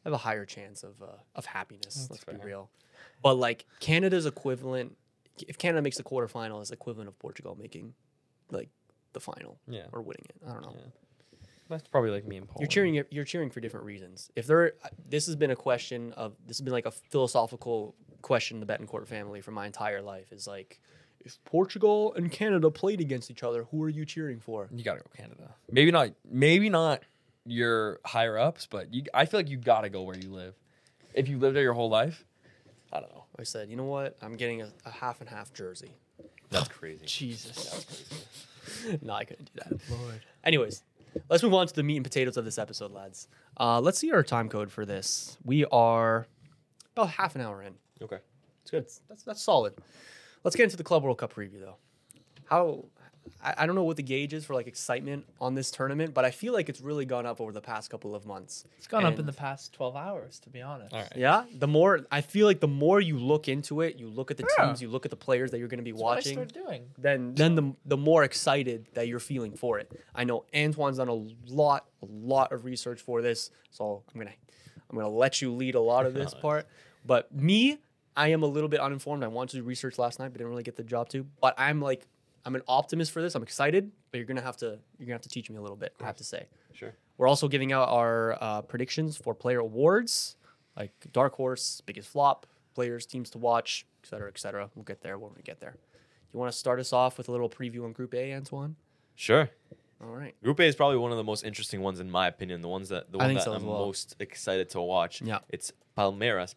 have a higher chance of happiness. Let's be fair. real. But like Canada's equivalent, if Canada makes the quarterfinal, is equivalent of Portugal making like the final Yeah. or winning it. I don't know. Yeah. That's probably like me and Paul. You're cheering for different reasons. This has been like a philosophical question in the Betancourt family for my entire life. Is like, if Portugal and Canada played against each other, who are you cheering for? You gotta go Canada. Maybe not your higher ups, but I feel like you gotta go where you live. If you lived there your whole life, I don't know. I said, you know what? I'm getting a half and half jersey. That's crazy. Jesus. No, I couldn't do that. Lord. Anyways, let's move on to the meat and potatoes of this episode, lads. Let's see our time code for this. We are about half an hour in. Okay. It's good. That's solid. Let's get into the Club World Cup preview, though. I don't know what the gauge is for like excitement on this tournament, but I feel like it's really gone up over the past couple of months. It's gone up in And- the past 12 hours, to be honest. All right. Yeah, I feel like the more you look into it, you look at the Yeah. teams, you look at the players that you're going to be That's what I watching. started doing. Then the more excited that you're feeling for it. I know Antoine's done a lot of research for this, so I'm gonna let you lead a lot of this part. But me, I am a little bit uninformed. I wanted to do research last night, but didn't really get the job to. But I'm an optimist for this. I'm excited, but you're gonna have to teach me a little bit. I have to say. Sure. We're also giving out our predictions for player awards, like dark horse, biggest flop, players, teams to watch, et cetera, et cetera. We'll get there when we get there. You want to start us off with a little preview on Group A, Antoine? Sure. All right. Group A is probably one of the most interesting ones in my opinion. The one that so as I'm well. most excited to watch. Yeah. It's Palmeiras,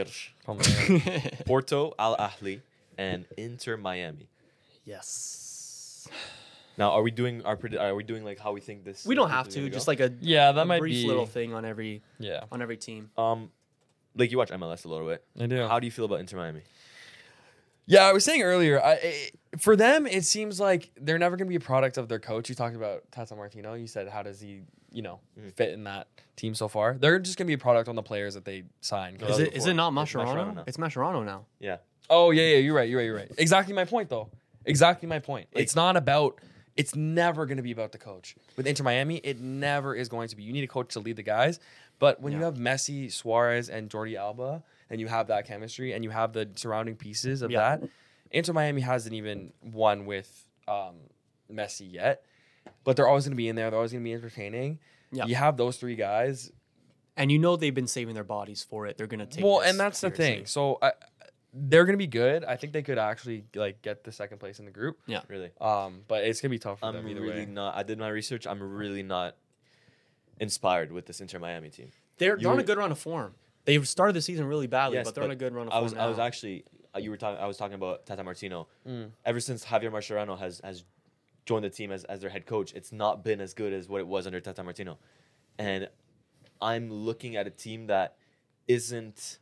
Porto, Al Ahly, and Inter Miami. Yes. Now, are we doing like how we think this? We don't this have is to. gonna Just go? like a Yeah, that a might brief be little thing on every Yeah, team. like you watch MLS a little bit. I do. How do you feel about Inter Miami? Yeah, I was saying earlier, for them, it seems like they're never going to be a product of their coach. You talked about Tata Martino. You said, how does he, fit in that team so far? They're just going to be a product on the players that they sign. No, Is that it was is it before. not It's Mascherano Mascherano? now. It's Mascherano now. Yeah. Oh, yeah, you're right. Exactly my point, though. Exactly my point. Like- It's never going to be about the coach. With Inter Miami, it never is going to be. You need a coach to lead the guys. But when you Yeah. have Messi, Suarez, and Jordi Alba, and you have that chemistry, and you have the surrounding pieces of Yeah. that, Inter Miami hasn't even won with Messi yet. But they're always going to be in there. They're always going to be entertaining. Yeah. You have those three guys. And they've been saving their bodies for it. They're going to take Well, this and that's the seriously. thing. So they're going to be good. I think they could actually get the second place in the group. Really. But it's going to be tough for I'm them either really way. not. I did my research. I'm really not inspired with this Inter Miami team. They're You on were- a good run of form. They've started the season really badly, Yes, but they're on a good run of I form was now. actually I was talking about Tata Martino. Mm. Ever since Javier Mascherano has joined the team as their head coach, it's not been as good as what it was under Tata Martino. And I'm looking at a team that isn't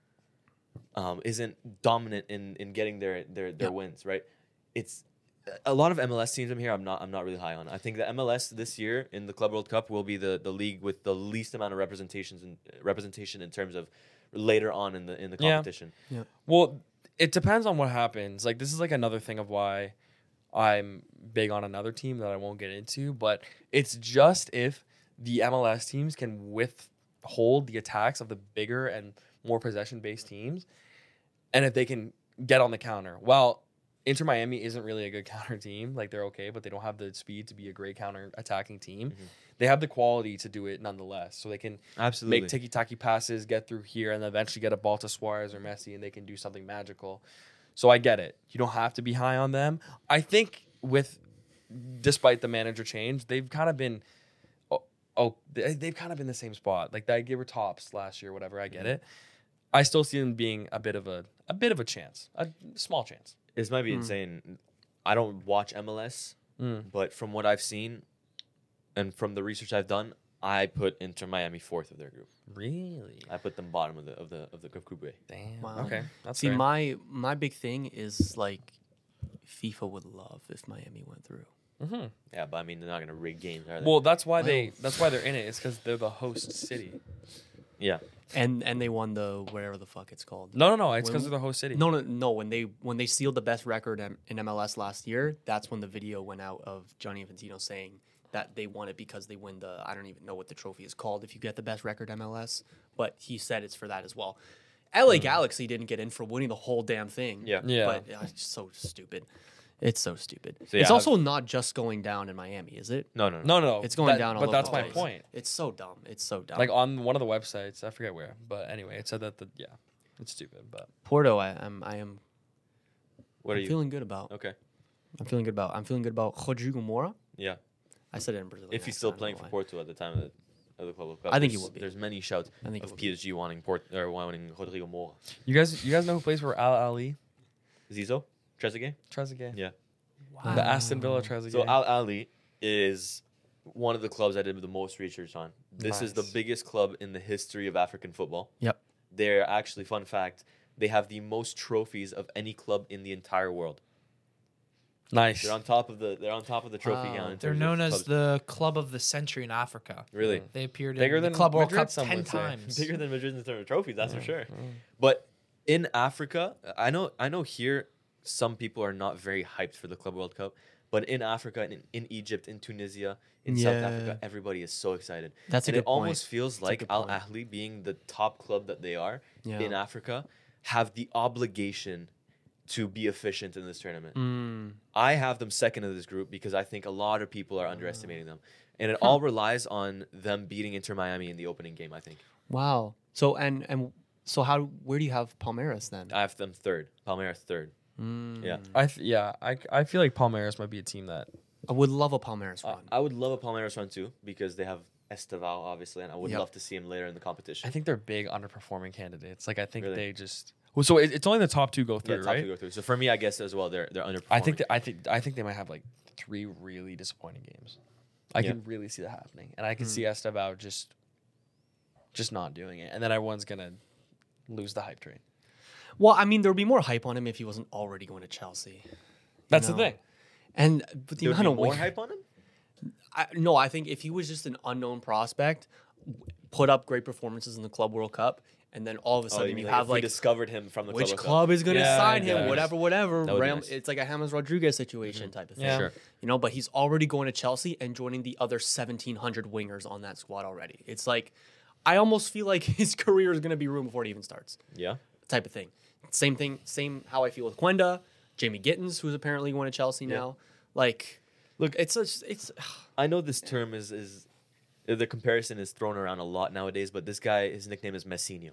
dominant in getting their Yeah. wins, right? It's a lot of MLS teams I'm here I'm not really high on. I think the MLS this year in the Club World Cup will be the league with the least amount of representation in terms of later on in the Yeah. competition. Well, it depends on what happens. Like, this is like another thing of why I'm big on another team that I won't get into, but it's just if the MLS teams can withhold the attacks of the bigger and more possession-based teams, and if they can get on the counter. Well, Inter Miami isn't really a good counter team. Like, they're okay, but they don't have the speed to be a great counter-attacking team. Mhm. They have the quality to do it nonetheless, so they can Absolutely. make ticky-tacky passes, get through here, and then eventually get a ball to Suarez or Messi, and they can do something magical. So I get it. You don't have to be high on them. I think despite the manager change, they've kind of been they've kind of been the same spot. Like, they were tops last year, whatever. I get it. I still see them being a bit of a chance, a small chance. This might be insane. I don't watch MLS, but from what I've seen and from the research I've done, I put Inter Miami fourth of their group. Really? I put them bottom of the Group A. Damn. Wow. Okay. That's See, fair. my big thing is like FIFA would love if Miami went through. Mhm. Yeah, but I mean they're not gonna rig games, are they? Well, that's why they're in it. It's because they're the host city. yeah. And they won the whatever the fuck it's called. No. It's When- because they're the host city. No. When they sealed the best record in MLS last year, that's when the video went out of Gianni Infantino saying that they won it because they win the, I don't even know what the trophy is called if you get the best record MLS, but he said it's for that as well. LA Galaxy didn't get in for winning the whole damn thing. Yeah. But it's so stupid. It's so stupid. So, it's yeah, also not just going down in Miami, is it? No. No. It's going down all But over that's the my place. point. It's so dumb. It's so dumb. Like on one of the websites, I forget where, but anyway, it said that it's stupid. But Porto, I am What are you? feeling good about. Okay. I'm feeling good about Rodrigo Moura. Yeah. I said it in Brazilian. If he's accent, still I don't playing know for why. Porto at the time of the Club World Cup, I think he there's- will be. There's many shouts I think he of will be. PSG wanting wanting Rodrigo Moura. you guys know who plays for Al Ali? Zizo, Trezeguet. Trezeguet. Yeah. The Aston Villa Trezeguet. So Al Ali is one of the clubs I did the most research on. This is the Nice. biggest club in the history of African football. Yep. They're actually, fun fact, they have the most trophies of any club in the entire world. nice. They're on top of the trophy Wow. count. in They're terms of known as clubs. the club of the century in Africa. Really They appeared Bigger in the than Club World Madrid, Cup some 10 would say. times. bigger than Madrid in terms of trophies, that's for sure. But in Africa, I know here some people are not very hyped for the Club World Cup, but in Africa, in Egypt, in Tunisia, in South Yeah. Africa, everybody is so excited. That's a And good it almost point. feels a like good Al point. Ahly, being the top club that they are Yeah. in Africa, have the obligation to be efficient in this tournament. Mm. I have them second in this group because I think a lot of people are underestimating them. And it Hmm. all relies on them beating Inter Miami in the opening game, I think. Wow. So so where do you have Palmeiras then? I have them third. Palmeiras third. Mm. Yeah. I feel like Palmeiras might be a team that I would love a Palmeiras run. I would love a Palmeiras run too because they have Esteval, obviously, and I would Yep. love to see him later in the competition. I think they're big underperforming candidates. Like I think Really? they just so it's only the top two go Yeah, through, top right? two go through. So for me, I guess as well, they're underperforming. I think they might have like 3 really disappointing games. I Yeah. can really see that happening, and I can see Estevao just not doing it, and then everyone's gonna lose the hype train. Well, I mean, there would be more hype on him if he wasn't already going to Chelsea. That's know? the thing. And but the There would amount be of more win- hype on him. No, I think if he was just an unknown prospect, put up great performances in the Club World Cup, and then all of a sudden mean you if have we like discovered him from the which Club World club is going to Yeah, sign him, yeah. whatever. That would be Ram, nice. It's like a James Rodriguez situation type of thing. Yeah. Sure. You know, but he's already going to Chelsea and joining the other 1,700 wingers on that squad already. It's like, I almost feel like his career is going to be ruined before it even starts, Yeah. type of thing. Same how I feel with Quenda, Jamie Gittins, who's apparently going to Chelsea now. Like, Look, it's I know this term is the comparison is thrown around a lot nowadays, but this guy, his nickname is Messinho.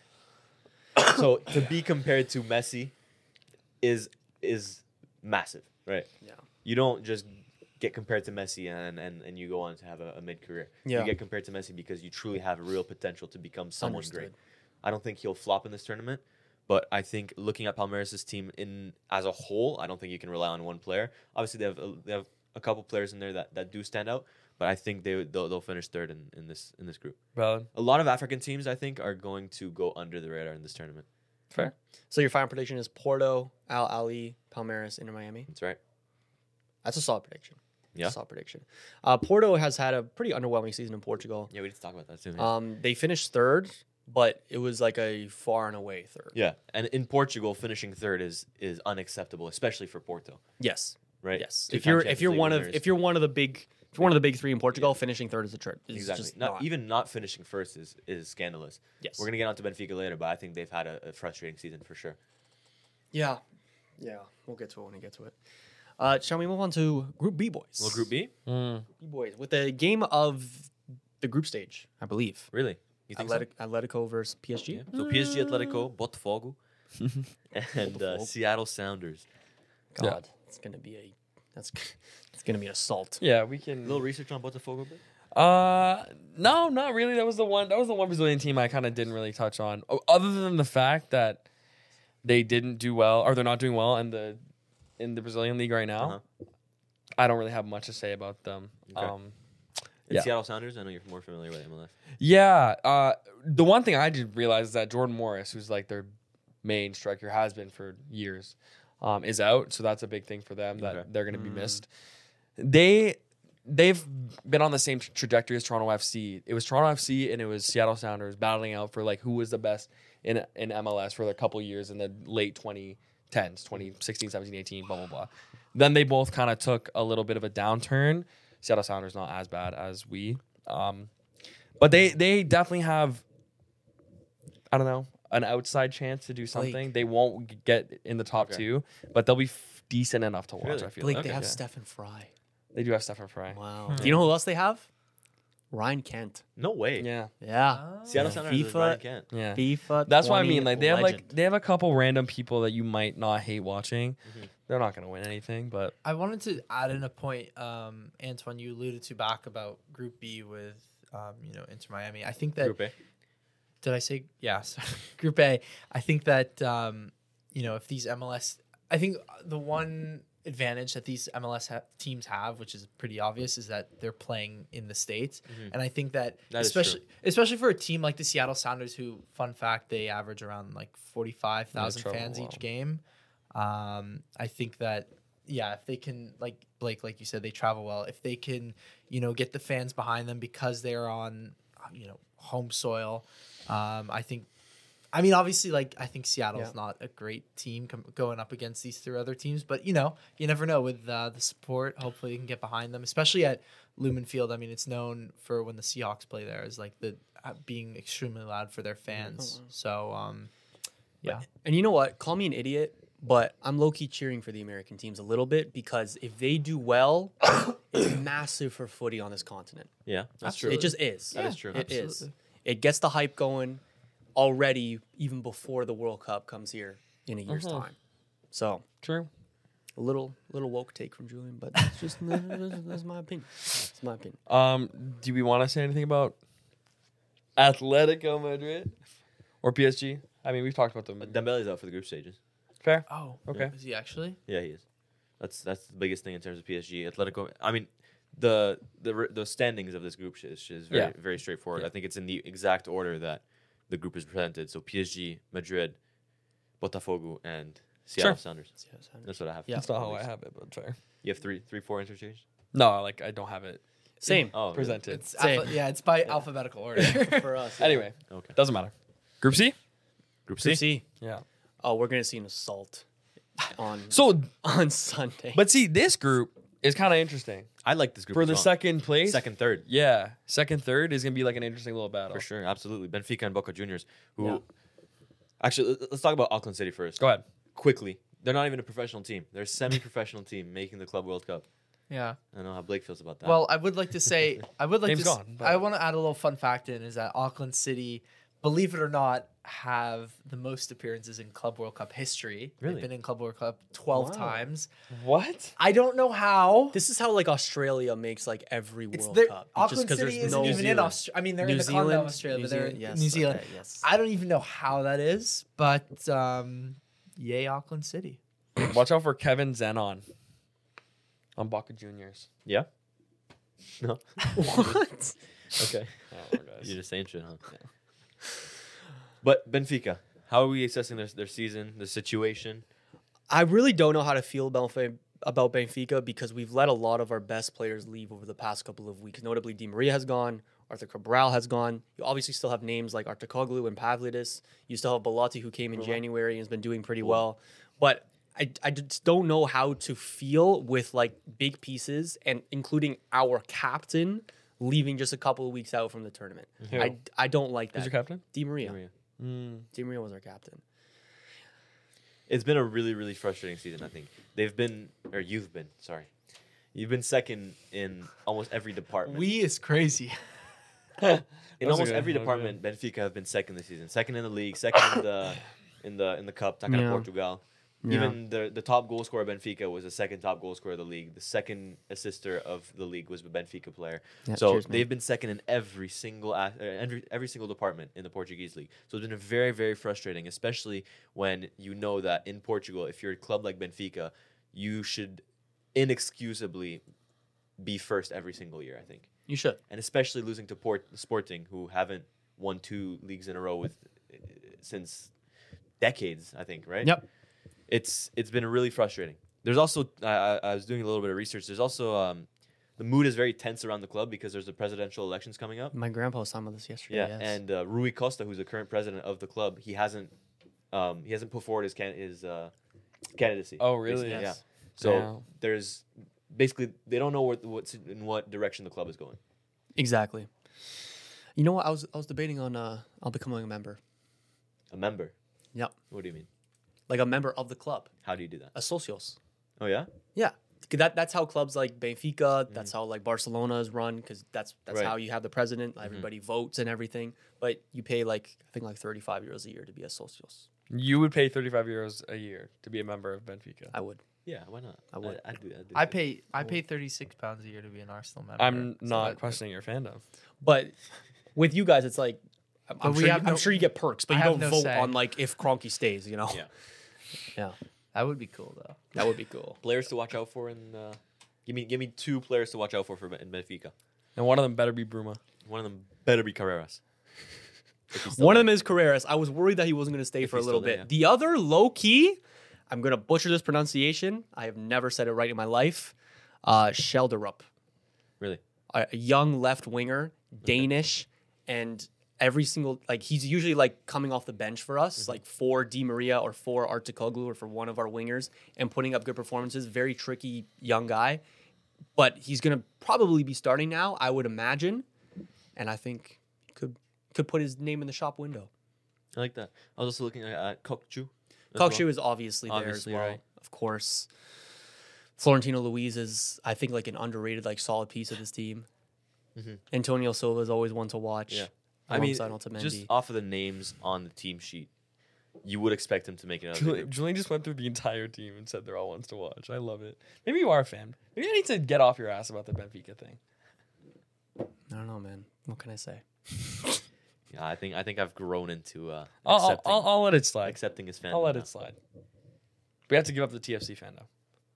So to be compared to Messi is massive, right? yeah. You don't just get compared to Messi and you go on to have a mid career. Yeah. You get compared to Messi because you truly have a real potential to become someone great. Understood. I don't think he'll flop in this tournament, but I think looking at Palmeiras' team as a whole, I don't think you can rely on one player. Obviously, they have a couple players in there that do stand out, but I think they'll finish third in this group. Valid. A lot of African teams, I think, are going to go under the radar in this tournament. Fair. So your final prediction is Porto, Al Ahly, Palmeiras, Inter Miami. That's right. That's a solid prediction. Yeah. Solid prediction. Porto has had a pretty underwhelming season in Portugal. Yeah, we need to talk about that too. Man. They finished third, but it was like a far and away third. Yeah, and in Portugal, finishing third is unacceptable, especially for Porto, Yes. right? Yes. Two-time If you're one Champions League of winners. the big three in Portugal, finishing third is a trip. Exactly. Just Not finishing first is scandalous. Yes. We're gonna get on to Benfica later, but I think they've had a frustrating season for sure. Yeah. Yeah. We'll get to it when we get to it. Shall we move on to Group B boys? Well, Group B, Mm. B boys with the game of the group stage, I believe. really? You think Atletico versus PSG. so? Yeah. So PSG, Atletico, Botafogo, and Botafogo. Seattle Sounders. God, it's gonna be it's gonna be an assault. Yeah, we A can. little research on Botafogo, bit? No, not really. That was the one Brazilian team I kind of didn't really touch on, other than the fact that they didn't do well, or they're not doing well in the Brazilian league right now. Uh-huh. I don't really have much to say about them. Okay. Um, And Yeah. Seattle Sounders. I know you're more familiar with MLS. Yeah. The one thing I did realize is that Jordan Morris, who's like their main striker, has been for years, is out. So that's a big thing for them that Okay. they're going to be missed. They've been on the same trajectory as Toronto FC. It was Toronto FC and it was Seattle Sounders battling out for like who was the best in MLS for a couple years in the late 2010s, 2016, 17, 18, blah, blah, blah. Then they both kind of took a little bit of a downturn. Seattle Sounders not as bad as we. But they definitely have, I don't know, an outside chance to do something. Blake. They won't get in the top Okay. 2, but they'll be decent enough to watch. Really? I feel Blake, like they have Yeah. Stephen Fry. They do have Stephen Fry. Wow. Do you know who else they have? Ryan Kent. No way. Yeah, Yeah. Seattle Yeah. Sounders is FIFA. Ryan Kent. yeah. FIFA. That's what I 20 mean. Like they legend. have a couple random people that you might not hate watching. Mhm. They're not gonna win anything, but I wanted to add in a point, Antoine, you alluded to back about Group B with, Inter Miami. I think that Group A. did I say yes? Group A. I think that if these MLS, I think the one advantage that these MLS teams have, which is pretty obvious, is that they're playing in the States, and I think that, That is true. especially for a team like the Seattle Sounders, who, fun fact, they average around like 45,000 travel fans well. each game. I think that. Yeah, if they can, like Blake, like you said, they travel well. If they can, get the fans behind them because they're on, home soil, I think. I mean, obviously, I think Seattle's not a great team going up against these 3 other teams, but you never know with the support. Hopefully, you can get behind them, especially at Lumen Field. I mean, it's known for when the Seahawks play there is like the being extremely loud for their fans. So, yeah. And you know what? Call me an idiot, but I'm low-key cheering for the American teams a little bit because if they do well, it's massive for footy on this continent. Yeah, that's Absolutely. It just is. That is true. It is. Absolutely. It gets the hype going already, even before the World Cup comes here in a year's Uh-huh. time. So true. a little woke take from Julian, but it's just that's my opinion. It's my opinion. Do we want to say anything about Atletico Madrid or PSG? I mean, we've talked about them. Dembele's out for the group stages. Fair. Oh, Okay. Is he actually? Yeah, he is. That's the biggest thing in terms of PSG. Atletico. I mean, the standings of this group is very Yeah. very straightforward. Yeah. I think it's in the exact order that the group is presented. So PSG, Madrid, Botafogo, and Seattle Sure. Sounders. That's what I have. Yeah. That's not how I have it, but fair. You have 3, 4 interchange. No, I don't have it Same Oh, presented. It's Same. it's by alphabetical order. for us. Anyway, Really? Okay. doesn't matter. Group C? Group C. Group C. Yeah. Oh, we're gonna see an assault on So, on Sunday. but see, this group is kind of interesting. I like this group For as the well. second place. second, third. Yeah. Second, third is going to be like an interesting little battle. For sure, absolutely. Benfica and Boca Juniors. Who, Yeah. actually, let's talk about Auckland City first. Go ahead. Quickly, they're not even a professional team. They're a semi-professional team making the Club World Cup. Yeah. I don't know how Blake feels about that. Well, I would like to say, Game's gone, but- I want to add a little fun fact in is that Auckland City, believe it or not, have the most appearances in Club World Cup history. Really? They've been in Club World Cup 12 Wow. times. What? I don't know how. This is how like Australia makes like every It's World their, Cup. Auckland 'cause City there's isn't no even in Australia. I mean, they're in New the continent Zealand, of Australia, New but they're Zealand, yes, in New Zealand. okay, yes. I don't even know how that is, but yay, Auckland City. Watch out for Kevin Zenon on Boca Juniors. yeah. No. What? Okay. Oh, guys. You're just saying shit, huh? But Benfica, how are we assessing their season, the situation? I really don't know how to feel about Benfica because we've let a lot of our best players leave over the past couple of weeks. Notably, Di Maria has gone. Arthur Cabral has gone. You obviously still have names like Artakoglu and Pavlidis. You still have Bellotti, who came in January and has been doing pretty well. But I just don't know how to feel with like big pieces and including our captain leaving just a couple of weeks out from the tournament. Who? I don't like that. Who's your captain? Di Maria. Mm. Di Maria was our captain. It's been a really, really frustrating season, I think. You've been second in almost every department. We is crazy. In That's almost okay. every Okay. department, Benfica have been second this season. Second in the league, second in the cup, talking Yeah. Portugal. Even the top goal scorer Benfica was the second top goal scorer of the league. The second assister of the league was a Benfica player. Yeah, So cheers, man. they've been second in every single department in the Portuguese league. So it's been very, very frustrating, especially when you know that in Portugal, if you're a club like Benfica, you should inexcusably be first every single year, I think. You should. And especially losing to Sporting, who haven't won 2 leagues in a row since decades, I think, right? Yep. It's been really frustrating. There's also I was doing a little bit of research. There's also the mood is very tense around the club because there's the presidential elections coming up. My grandpa was talking about this yesterday. Yeah, yes. and Rui Costa, who's the current president of the club, he hasn't put forward his candidacy. Oh, really? basically, Yes. Yeah. So Yeah. there's basically they don't know what's in what direction the club is going. Exactly. You know what? I was debating on I'll becoming a member. A member. Yep. What do you mean? Like a member of the club, How do you do that? a socios. Oh yeah. Yeah. That's how clubs like Benfica, that's how like Barcelona is run, because that's Right. how you have the president. Everybody votes and everything, but you pay like I think like 35 euros a year to be a socios. You would pay 35 euros a year to be a member of Benfica. I would. Yeah. Why not? I would. I'd do that. I pay £36 a year to be an Arsenal member. I'm So not that- questioning your fandom. But with you guys, it's like I'm, we sure, have I'm no- sure you get perks, but I you have don't no vote say. on like if Kroenke stays. You know. Yeah. Yeah. That would be cool though. That would be cool. Players to watch out for in. Give me 2 players to watch out for in Benfica. And one of them better be Bruma. One of them better be Carreras. If he's still One of there. them is Carreras. I was worried that he wasn't going to stay If for a he's little still bit. there, yeah. The other, low key, I'm going to butcher this pronunciation. I have never said it right in my life. Schelderup, Really. a young left winger, Danish, and every single like he's usually like coming off the bench for us, like for Di Maria or for Artikoglu or for one of our wingers, and putting up good performances. Very tricky young guy, but he's going to probably be starting now, I would imagine, and I think he could put his name in the shop window. I like that. I was also looking at Kokchu. Kokshu is obviously there Obviously, as well, right. of course. Florentino Luis is, I think, like an underrated, like solid piece of this team. Antonio Silva is always one to watch. Yeah. I mean, alongside Otamendi. just off of the names on the team sheet, you would expect him to make another group. Julian just went through the entire team and said they're all ones to watch. I love it. Maybe you are a fan. Maybe I need to get off your ass about the Benfica thing. I don't know, man. What can I say? Yeah, I think I've grown into I'll let it slide. accepting his fandom. I'll let now. it slide. We have to give up the TFC fan though.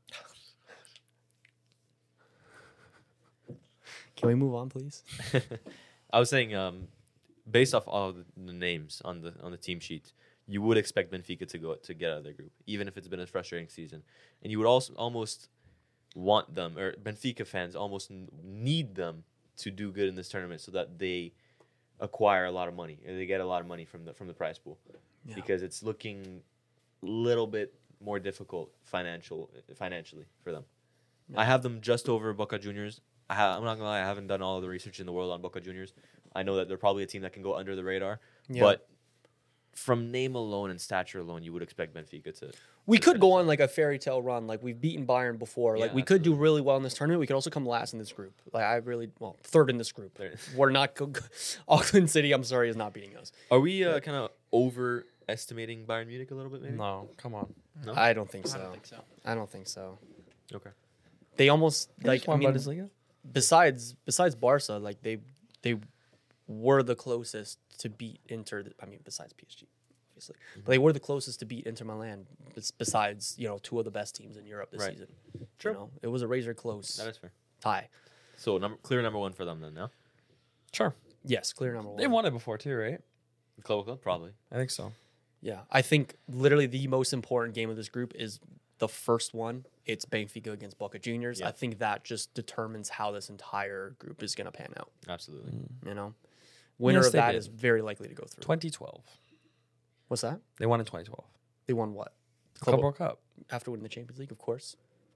Can we move on, please? I was saying, based off all the names on the team sheet, you would expect Benfica to get out of their group, even if it's been a frustrating season, and you would also almost want them, or Benfica fans almost need them to do good in this tournament so that they acquire a lot of money, or they get a lot of money from the prize pool, because it's looking a little bit more difficult financially for them. I have them just over Boca Juniors. I'm not gonna lie, I haven't done all of the research in the world on Boca Juniors. I know that they're probably a team that can go under the radar, but from name alone and stature alone, you would expect Benfica to. We could go on like a fairy tale run. Like we've beaten Bayern before. Like Yeah, we could do really well in this tournament. We could also come last in this group. Like third in this group. There- We're not Auckland City. I'm sorry, is not beating us. Are we kind of overestimating Bayern Munich a little bit? Maybe. No, come on. No? I don't think so. I don't think so. I don't think so. Okay. They almost like I mean, Bundesliga. besides Barca, like they were the closest to beat Inter. I mean, besides PSG, obviously, but they were the closest to beat Inter Milan. Besides, two of the best teams in Europe this Right. season. True. It was a razor close That is fair. tie. So clear number one for them then. No. Sure. Yes, clear number one. They won it before too, right? Club probably. I think so. Yeah, I think literally the most important game of this group is the first one. It's Benfica against Boca Juniors. Yeah. I think that just determines how this entire group is going to pan out. Absolutely. Winner Yes, of they that did. is very likely to go through. 2012. What's that? They won in 2012. They won what? Club World Cup. After winning the Champions League, of course.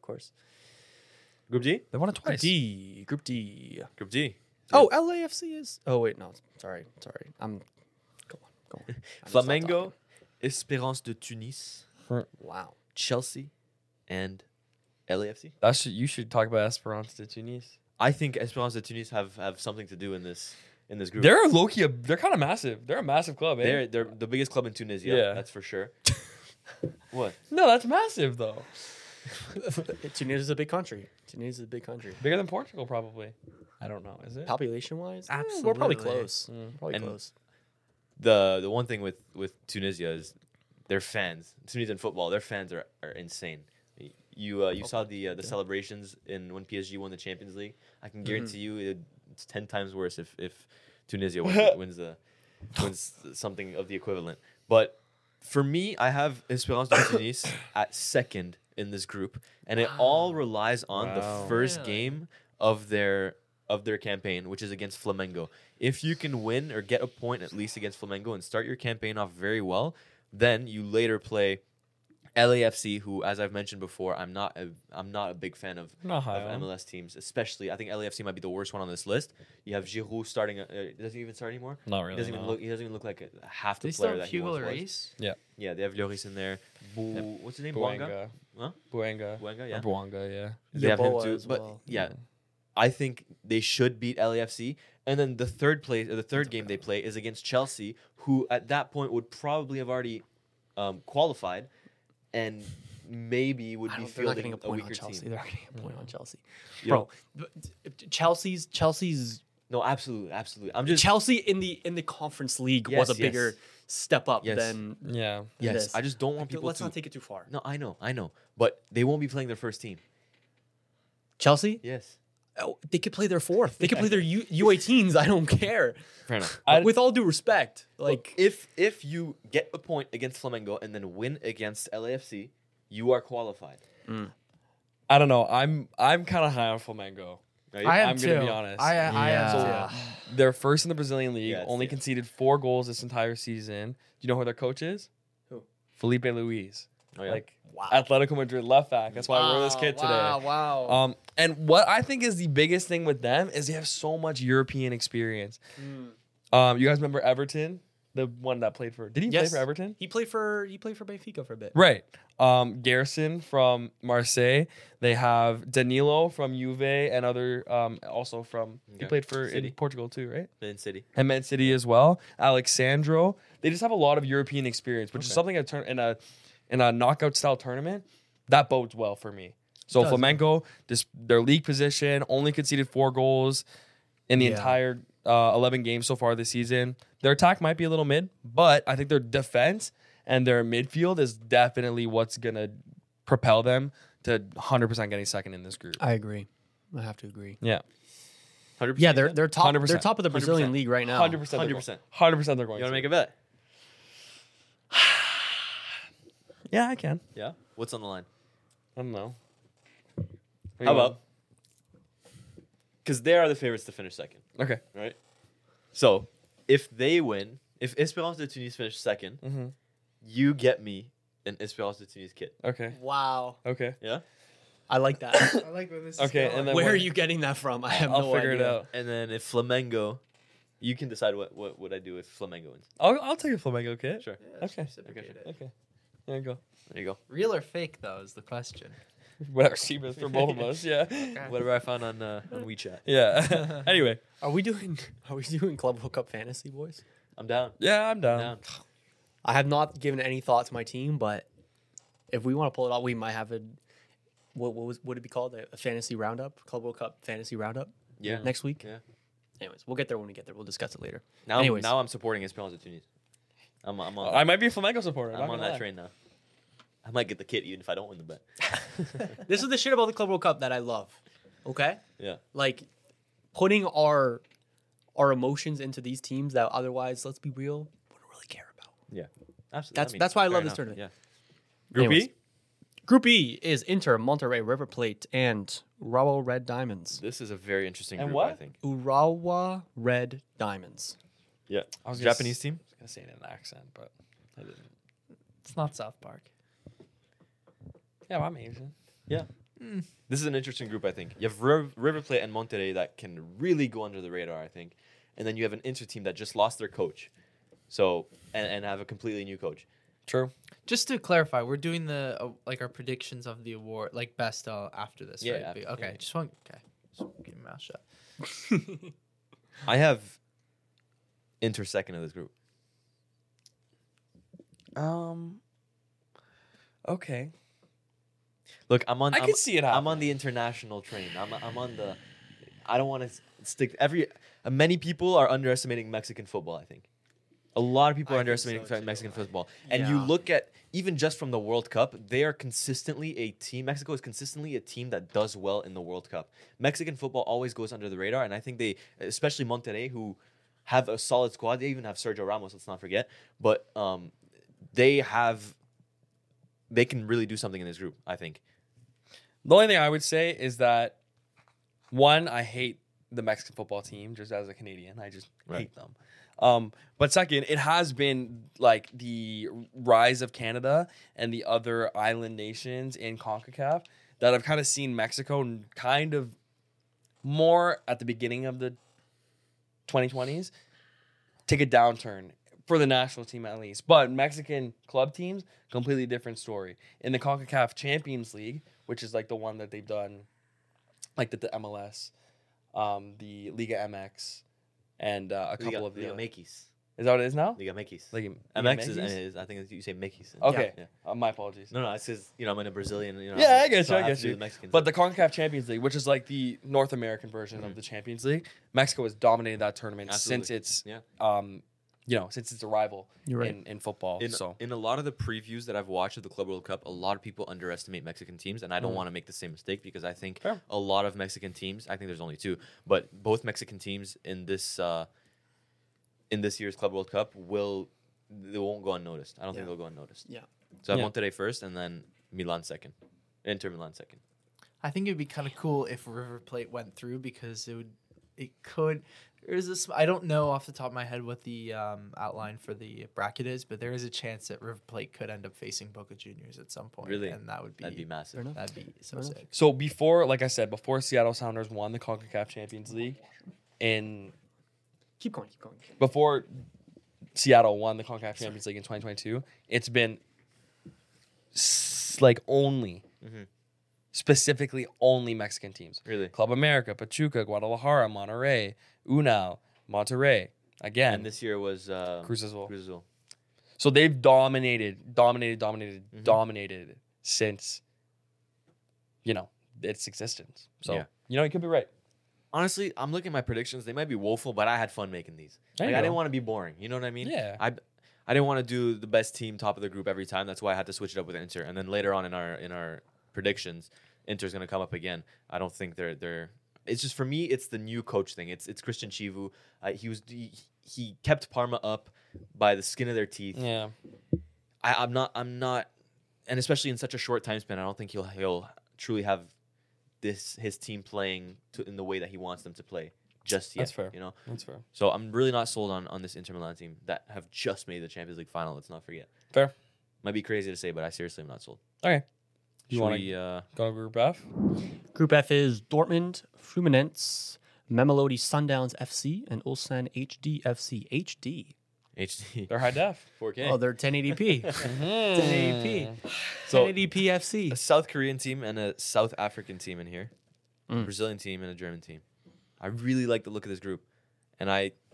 Group G. They won it Group twice. D. Group D. Group D. Oh, LAFC is. Oh wait, no. Sorry. I'm. Go on. I'm gonna stop Flamengo, talking. Espérance de Tunis, Wow. Chelsea, and LAFC. You should talk about Esperance de Tunis. I think Espérance de Tunis have something to do in this group. They're low-key. They're kind of massive. They're a massive club. Eh? They're the biggest club in Tunisia. Yeah. That's for sure. What? No, that's massive though. Tunisia is a big country. Tunisia is a big country. Bigger than Portugal, probably. I don't know. Is it? Population wise, we're Absolutely. probably close. Probably And- close. The one thing with Tunisia is their fans. Tunisian football, their fans are insane. You saw the celebrations when PSG won the Champions League. I can guarantee you it's 10 times worse if Tunisia wins something of the equivalent. But for me, I have Espérance de Tunis at second in this group, and it all relies on Wow. the first Really? game of their campaign, which is against Flamengo. If you can win or get a point at least against Flamengo and start your campaign off very well, then you later play LAFC, who, as I've mentioned before, I'm not a big fan of Not high on. MLS teams, especially. I think LAFC might be the worst one on this list. You have Giroud starting. Does he even start anymore? Not He really. doesn't even no. look. He doesn't even look like half the They player still that have he Hugo once was. Lloris. Yeah, they have Lloris in there. What's his name? Buanga. Huh? Buanga. Buanga. Yeah. Or Buanga, yeah. They have him Yeboah too. as But well. yeah, I think they should beat LAFC. And then the third game they play is against Chelsea, who at that point would probably have already qualified, and maybe would be They're not getting fielding a a point on weaker Chelsea. team. They're not getting a point on Chelsea, Yeah. bro. Chelsea's No, absolutely. I'm just Chelsea in the Conference League was a Yes, bigger yes. step up Yes. than Yeah. yes. this. I just don't want people Let's to. not take it too far. No, I know, but they won't be playing their first team. Chelsea, Yes, they could play their fourth. They could play their U18s. I don't care. fair enough. With all due respect, like If you get a point against Flamengo and then win against LAFC, you are qualified. I don't know. I'm kind of high on Flamengo. Right? I am I'm too. gonna be honest. I am Yeah. too. They're first in the Brazilian league. Yeah, only yeah. conceded 4 goals this entire season. Do you know who their coach is? Who? Felipe Luis. Oh, yeah. Like wow. Atletico Madrid left back. That's why we're this kid today. Wow. And what I think is the biggest thing with them is they have so much European experience. You guys remember Everton, the one that played for? Did he play Yes. for Everton? He played for Benfica for a bit. Right. Garrison from Marseille. They have Danilo from Juve and other also from he Okay. played for City. in Portugal too, right? Man City. And Man City as well. Alexandro. They just have a lot of European experience, which is Okay. something in a knockout style tournament that bodes well for me. So Does. Flamengo, just their league position, only conceded 4 goals in the Yeah. entire 11 games so far this season. Their attack might be a little mid, but I think their defense and their midfield is definitely what's gonna propel them to 100% getting second in this group. I agree. I have to agree. Yeah, 100%. Yeah, they're top. 100%. They're top of the Brazilian 100%. league right now. 100%. 100%. 100% they're going. You want to to make a bet? Yeah, I can. Yeah. What's on the line? I don't know. How about? Because they are the favorites to finish second, Okay. right? So if they win, if Esperance de Tunis finish second, Mm-hmm. you get me an Esperance de Tunis kit. Okay. Wow. Okay. Yeah. I like that. I like where this Okay, is going. and then Where what- are you getting that from? I have I'll no figure idea. it out. And then if Flamengo, you can decide what would I do if Flamengo wins. I'll take a Flamengo kit. Sure. Okay. Reciprocate it. Okay. There you go. There you go. Real or fake though is the question. Whatever cheapest for both of us. Yeah. Whatever I found on WeChat. Yeah. Anyway. Are we doing Club World Cup fantasy, boys? I'm down. Yeah, I'm down. Down. I have not given any thought to my team, but if we want to pull it off, we might have a would it be called a fantasy roundup? Club World Cup fantasy roundup Yeah. next week. Yeah. Anyways, we'll get there when we get there. We'll discuss it later. Now, Anyways. now I'm supporting Esperance de Tunis. I'm on. I might be a Flamengo supporter. I'm on that train now. I might get the kit even if I don't win the bet. This is the shit about the Club World Cup that I love. Okay, Yeah. like putting our emotions into these teams that otherwise, let's be real, wouldn't really care about. Yeah. Absolutely. That's why I fair love this enough. tournament. Yeah. Group Anyways. E? Group E is Inter, Monterrey, River Plate, and Urawa Red Diamonds. This is a very interesting And group, what? I think. Urawa Red Diamonds. Yeah. I was gonna Japanese team? I was going to say it in an accent, but I didn't. It's not South Park. Yeah, well, I'm Asian. This is an interesting group, I think. You have River Plate and Monterrey that can really go under the radar, I think. And then you have an Inter team that just lost their coach. So, and have a completely new coach. True. Just to clarify, we're doing the like our predictions of the award, like best after this, Yeah, right? after- Okay, yeah. just keep my mouth shut. I have Inter second of this group. Okay. Look, I'm on. I I'm, can see it I'm happening. on the international train. I'm on the. I don't want to stick. Many people are underestimating Mexican football, I think. A lot of people are I think underestimating so, too. Mexican football. And you Yeah. look at, even just from the World Cup, they are consistently a team. Mexico is consistently a team that does well in the World Cup. Mexican football always goes under the radar. And I think they, especially Monterrey, who have a solid squad. They even have Sergio Ramos, let's not forget. But they can really do something in this group, I think. The only thing I would say is that, one, I hate the Mexican football team just as a Canadian. I just Right. hate them. But second, it has been like the rise of Canada and the other island nations in CONCACAF that I've kind of seen Mexico kind of more at the beginning of the 2020s take a downturn for the national team at least. But Mexican club teams, completely different story. In the CONCACAF Champions League, which is like the one that they've done, like the MLS, the Liga MX, and a couple of the Liga other. Mekis. Is that what it is now? Liga Mekis. Liga MX Mekis? is, I think you say Mekis. Okay. Yeah. My apologies. No, it's because, I'm in a Brazilian, Yeah, I get so you. I have get to do you. the Mexican But thing. the CONCACAF Champions League, which is like the North American version of the Champions League, Mexico has dominated that tournament since Absolutely. its, Yeah. since its arrival You're right. in football. In a lot of the previews that I've watched of the Club World Cup, a lot of people underestimate Mexican teams, and I don't want to make the same mistake because I think Fair. a lot of Mexican teams, I think there's only two, but both Mexican teams in this year's Club World Cup they won't go unnoticed. I don't think they'll go unnoticed. Yeah. So I Yeah. have Monterrey first, and then Milan second, Inter Milan second. I think it'd be kind of cool if River Plate went through because it could. There's this. I don't know off the top of my head what the outline for the bracket is, but there is a chance that River Plate could end up facing Boca Juniors at some point. Really? And that'd be massive. That'd be so sick. So before, like I said, before Seattle Sounders won the CONCACAF Champions League, Keep going. before Seattle won the CONCACAF Champions League in 2022, it's been specifically only Mexican teams. Really? Club America, Pachuca, Guadalajara, Monterrey, Unao, Monterrey. Again, And this year was Cruz Azul. Cruz Azul. So they've dominated since, its existence. So, Yeah. you could be right. Honestly, I'm looking at my predictions. They might be woeful, but I had fun making these. There Like, you I go. didn't want to be boring. You know what I mean? Yeah. I didn't want to do the best team, top of the group every time. That's why I had to switch it up with Inter. And then later on in our predictions, Inter's going to come up again. I don't think they're. It's just for me. It's the new coach thing. It's Christian Chivu. He kept Parma up by the skin of their teeth. Yeah. I'm not, and especially in such a short time span, I don't think he'll truly have his team playing in the way that he wants them to play just yet. That's fair. That's fair. So I'm really not sold on this Inter Milan team that have just made the Champions League final. Let's not forget. Fair. Might be crazy to say, but I seriously am not sold. Okay. You Should want we, to go to Group F? Group F is Dortmund, Fluminense, Mamelodi Sundowns FC, and Ulsan HD FC. HD. HD They're high def. 4K? Oh, they're 1080p. 1080p. So 1080p a FC. South Korean team and a South African team in here, a Mm. Brazilian team and a German team. I really like the look of this group, and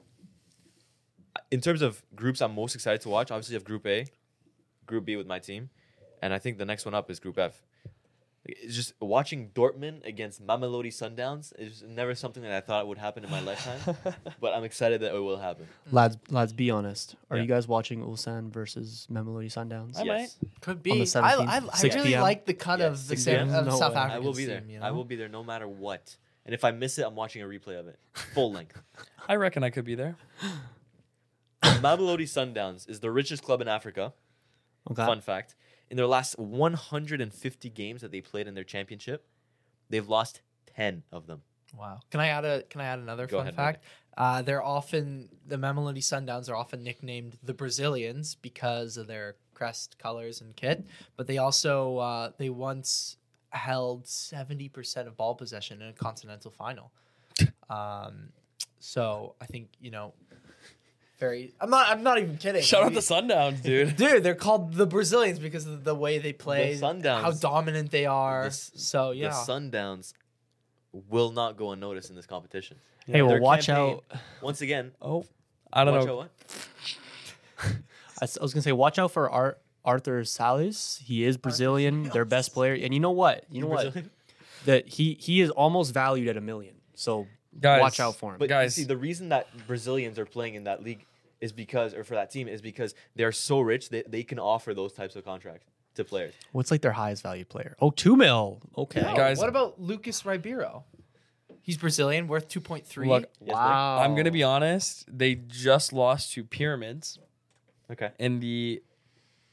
in terms of groups I'm most excited to watch, obviously you have Group A, Group B with my team, and I think the next one up is Group F. It's just watching Dortmund against Mamelodi Sundowns is never something that I thought would happen in my lifetime, but I'm excited that it will happen. Lads, be honest. Are Yeah. you guys watching Ulsan versus Mamelodi Sundowns? I might. Could On be. the 17th, I 6 really p.m. like the cut Yes, of the 6 p.m. of No South way. African I will be there. team, I will be there no matter what. And if I miss it, I'm watching a replay of it, full length. I reckon I could be there. Mamelodi Sundowns is the richest club in Africa. Okay. Fun fact. In their last 150 games that they played in their championship, they've lost 10 of them. Wow. Can I add another Go fun ahead, fact? The Mamelodi Sundowns are often nicknamed the Brazilians because of their crest colors and kit, but they also they once held 70% of ball possession in a continental final. So I think, I'm not even kidding. Shout out the Sundowns, dude. Dude, they're called the Brazilians because of the way they play, Sundowns. how dominant they are. So yeah, The Sundowns will not go unnoticed in this competition. Hey, well, Their watch campaign- out. Once again, Oh, I don't watch know. out what? I was gonna say, watch out for Arthur Salles. He is Brazilian, their best player, and you know what? Brazilian? That he is almost valued at $1 million. So Guys, watch out for him. But Guys. you see, the reason that Brazilians are playing in that league is because they're so rich that they can offer those types of contracts to players. What's like their highest valued player? Oh, $2 million. Okay. No, Guys- what about Lucas Ribeiro? He's Brazilian, worth 2.3. Look, Wow. I'm going to be honest. They just lost to Pyramids Okay. in the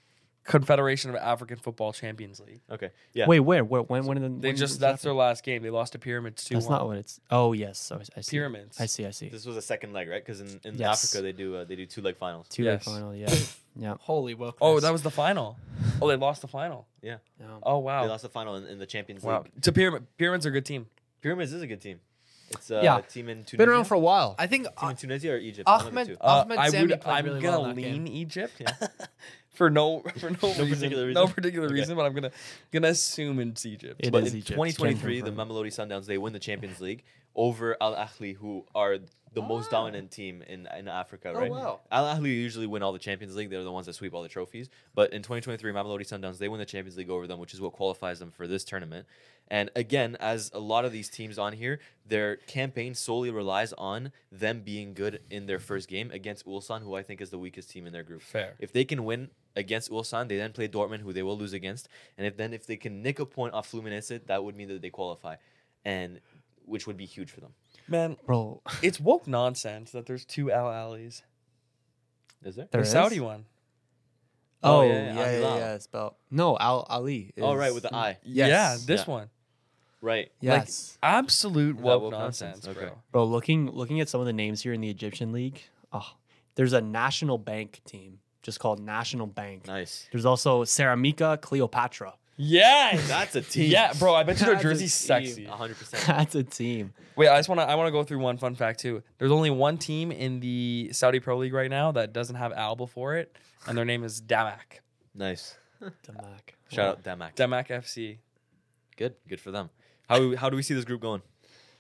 Confederation of African Football Champions League. Okay. Yeah. Wait, where? When They just that's their last game. They lost to Pyramids 2-1. That's not what it's. Oh yes, so I see. Pyramids. I see. This was a second leg, right? Because in Yes. Africa they do 2-leg finals. Two-leg Yes. final. Yeah. Yeah. Holy well. Oh, that was the final. Oh, they lost the final. Yeah. Oh wow. They lost the final in the Champions Wow. League. To Pyramids are a good team. Pyramids is a good team. It's Yeah. a team in Tunisia. Been around for a while. I think team in Tunisia or Egypt. One of the Ahmed two. Ahmed Sami played I'm really gonna well in that lean game. Egypt for no reason. particular reason? No particular Okay. reason, but I'm gonna assume it's Egypt. It But is in Egypt. 2023, Can the confirm. Mamelodi Sundowns, they win the Champions League over Al Ahly, who are the most dominant team in Africa, right? wow. Al Ahly usually win all the Champions League. They're the ones that sweep all the trophies. But in 2023, Mamelodi Sundowns, they win the Champions League over them, which is what qualifies them for this tournament. And again, as a lot of these teams on here, their campaign solely relies on them being good in their first game against Ulsan, who I think is the weakest team in their group. Fair. If they can win against Ulsan, they then play Dortmund, who they will lose against. And if they can nick a point off Fluminense, that would mean that they qualify, and which would be huge for them. Man, Bro, it's woke nonsense that there's two Al Ahlis. Is there? There The is? Saudi one. Oh, yeah, yeah, yeah, Al Hilal. yeah. It's about no Al Ali. Oh, is- right, with the eye. Yes. Yeah, this Yeah. one. Right. Yes, Absolute that woke woke nonsense, nonsense? bro. Okay. bro. Looking at some of the names here in the Egyptian league. Oh, there's a national bank team just called National Bank. Nice. There's also Ceramica Cleopatra. Yes. That's a team. Yeah, bro. I bet you their That's a jersey's team. sexy. 100%. That's a team. Wait, I want to go through one fun fact too. There's only one team in the Saudi Pro League right now that doesn't have Al before it, and their name is Damak. Nice. Damak. Shout out Damak. Damak FC. Good. Good for them. How do we see this group going?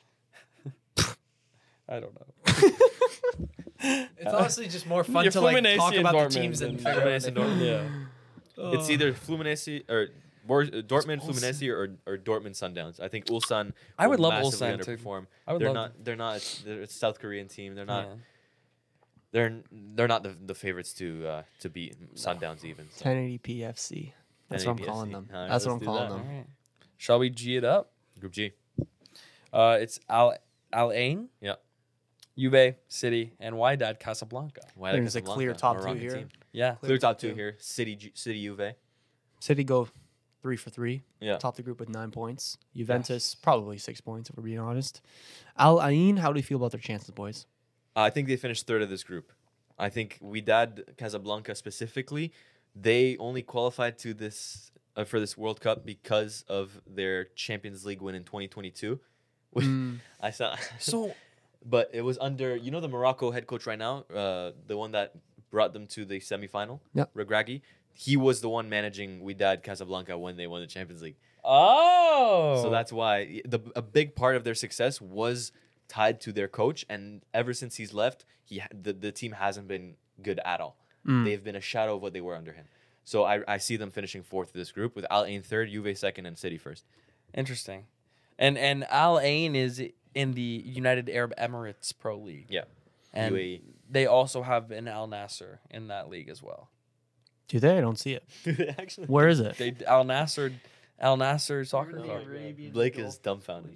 I don't know. It's honestly just more fun Yeah, to like Fluminense talk and about Dortmund the teams and and figure out Fluminense what and they Dortmund. do. Yeah. It's either Fluminense or Dortmund, Fluminense, or Dortmund Sundowns. I think Ulsan. I would will love massively Ulsan to- underperform. I would They're love not. They're not. They're a South Korean team. They're not. Yeah. They're not the favorites to beat Sundowns even. So. 1080p FC. That's what I'm 1080p calling FC. them. All right, That's what I'm let's do calling that. All them. right. Shall we G it up? Group G. It's Al Ain, Yeah. Juve, City, and Wydad Casablanca. Why There's a clear top two here. Yeah. Clear top two here. City Juve. City go 3 for 3. Yeah. Top the group with 9 points. Juventus probably 6 points if we're being honest. Al Ain, how do you feel about their chances, boys? I think they finished third of this group. I think Wydad Casablanca specifically, they only qualified to this for this World Cup because of their Champions League win in 2022. Which I saw. So But it was under the Morocco head coach right now, the one that brought them to the semifinal. Yep. Regragui. He was the one managing Wydad Casablanca when they won the Champions League. oh, So that's why a big part of their success was tied to their coach, and ever since he's left, the team hasn't been good at all. They've been a shadow of what they were under him. So I see them finishing fourth of this group with Al Ain third, Juve second, and City first. interesting. And Al Ain is in the United Arab Emirates Pro League. Yeah. And UAE. they also have an Al Nasser in that league as well. Do they? I don't see it. Actually, Where is it? They Al Nasser soccer club. Blake is dumbfounded.